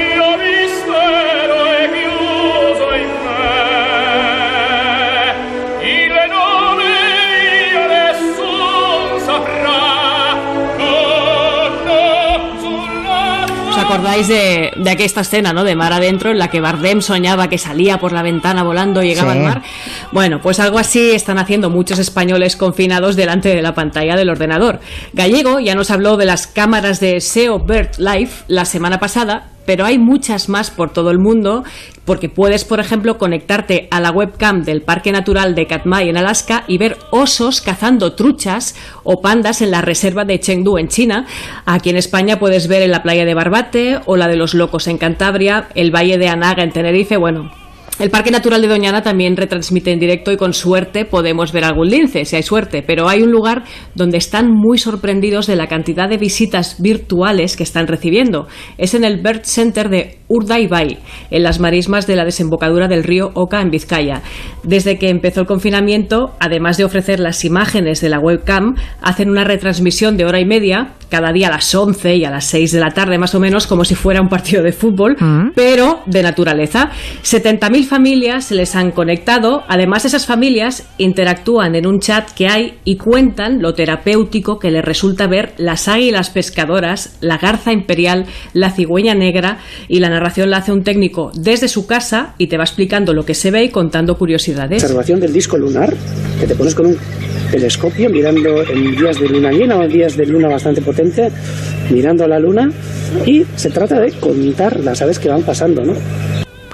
¿Acordáis de aquesta escena, ¿no?, de mar adentro, en la que Bardem soñaba que salía por la ventana volando y llegaba al mar? Bueno, pues algo así están haciendo muchos españoles confinados delante de la pantalla del ordenador. Gallego ya nos habló de las cámaras de SEO BirdLife la semana pasada, pero hay muchas más por todo el mundo, porque puedes, por ejemplo, conectarte a la webcam del Parque Natural de Katmai en Alaska y ver osos cazando truchas o pandas en la reserva de Chengdu en China. Aquí en España puedes ver en la playa de Barbate o la de Los Locos en Cantabria, el Valle de Anaga en Tenerife, bueno. El Parque Natural de Doñana también retransmite en directo y con suerte podemos ver algún lince, si hay suerte, pero hay un lugar donde están muy sorprendidos de la cantidad de visitas virtuales que están recibiendo. Es en el Bird Center de Urdaibai, en las marismas de la desembocadura del río Oka en Vizcaya. Desde que empezó el confinamiento, además de ofrecer las imágenes de la webcam, hacen una retransmisión de hora y media, cada día a las 11 y a las 6 de la tarde más o menos, como si fuera un partido de fútbol, pero de naturaleza. 70.000 familias se les han conectado. Además, esas familias interactúan en un chat que hay y cuentan lo terapéutico que les resulta ver las águilas pescadoras, la garza imperial, la cigüeña negra, y la narración la hace un técnico desde su casa y te va explicando lo que se ve y contando curiosidades. Observación del disco lunar, que te pones con un telescopio mirando en días de luna llena o en días de luna bastante potente, mirando a la luna, y se trata de contar las aves que van pasando, ¿no?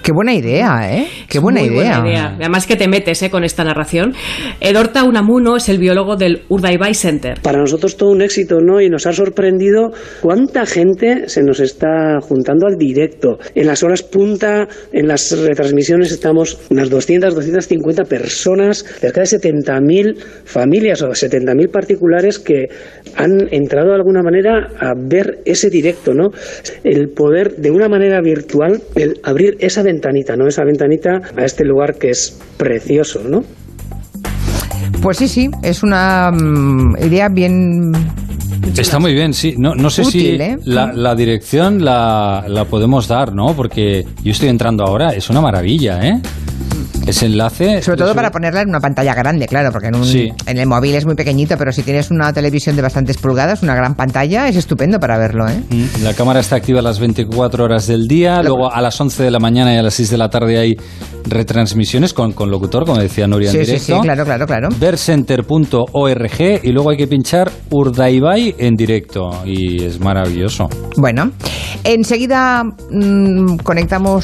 Qué buena idea, ¿eh? Qué buena idea. Además que te metes con esta narración. Edorta Unamuno es el biólogo del Urdaibai Center. Para nosotros todo un éxito, ¿no? Y nos ha sorprendido cuánta gente se nos está juntando al directo. En las horas punta, en las retransmisiones estamos unas 250 personas, cerca de 70.000 familias o 70.000 particulares que han entrado de alguna manera a ver ese directo, ¿no? El poder de una manera virtual, el abrir esa ventanita, ¿no? Esa ventanita a este lugar que es precioso, ¿no? Pues sí, es una idea bien... Está muy bien, sí. No sé útil, si la dirección la podemos dar, ¿no? Porque yo estoy entrando ahora, es una maravilla, ¿eh? Ese enlace... Sobre todo para ponerla en una pantalla grande, claro, porque en el móvil es muy pequeñito, pero si tienes una televisión de bastantes pulgadas, una gran pantalla, es estupendo para verlo, ¿eh? La cámara está activa a las 24 horas del día, luego a las 11 de la mañana y a las 6 de la tarde hay retransmisiones con locutor, como decía Nuria en directo. Sí, claro. Vercenter.org y luego hay que pinchar Urdaibai en directo y es maravilloso. Bueno, enseguida conectamos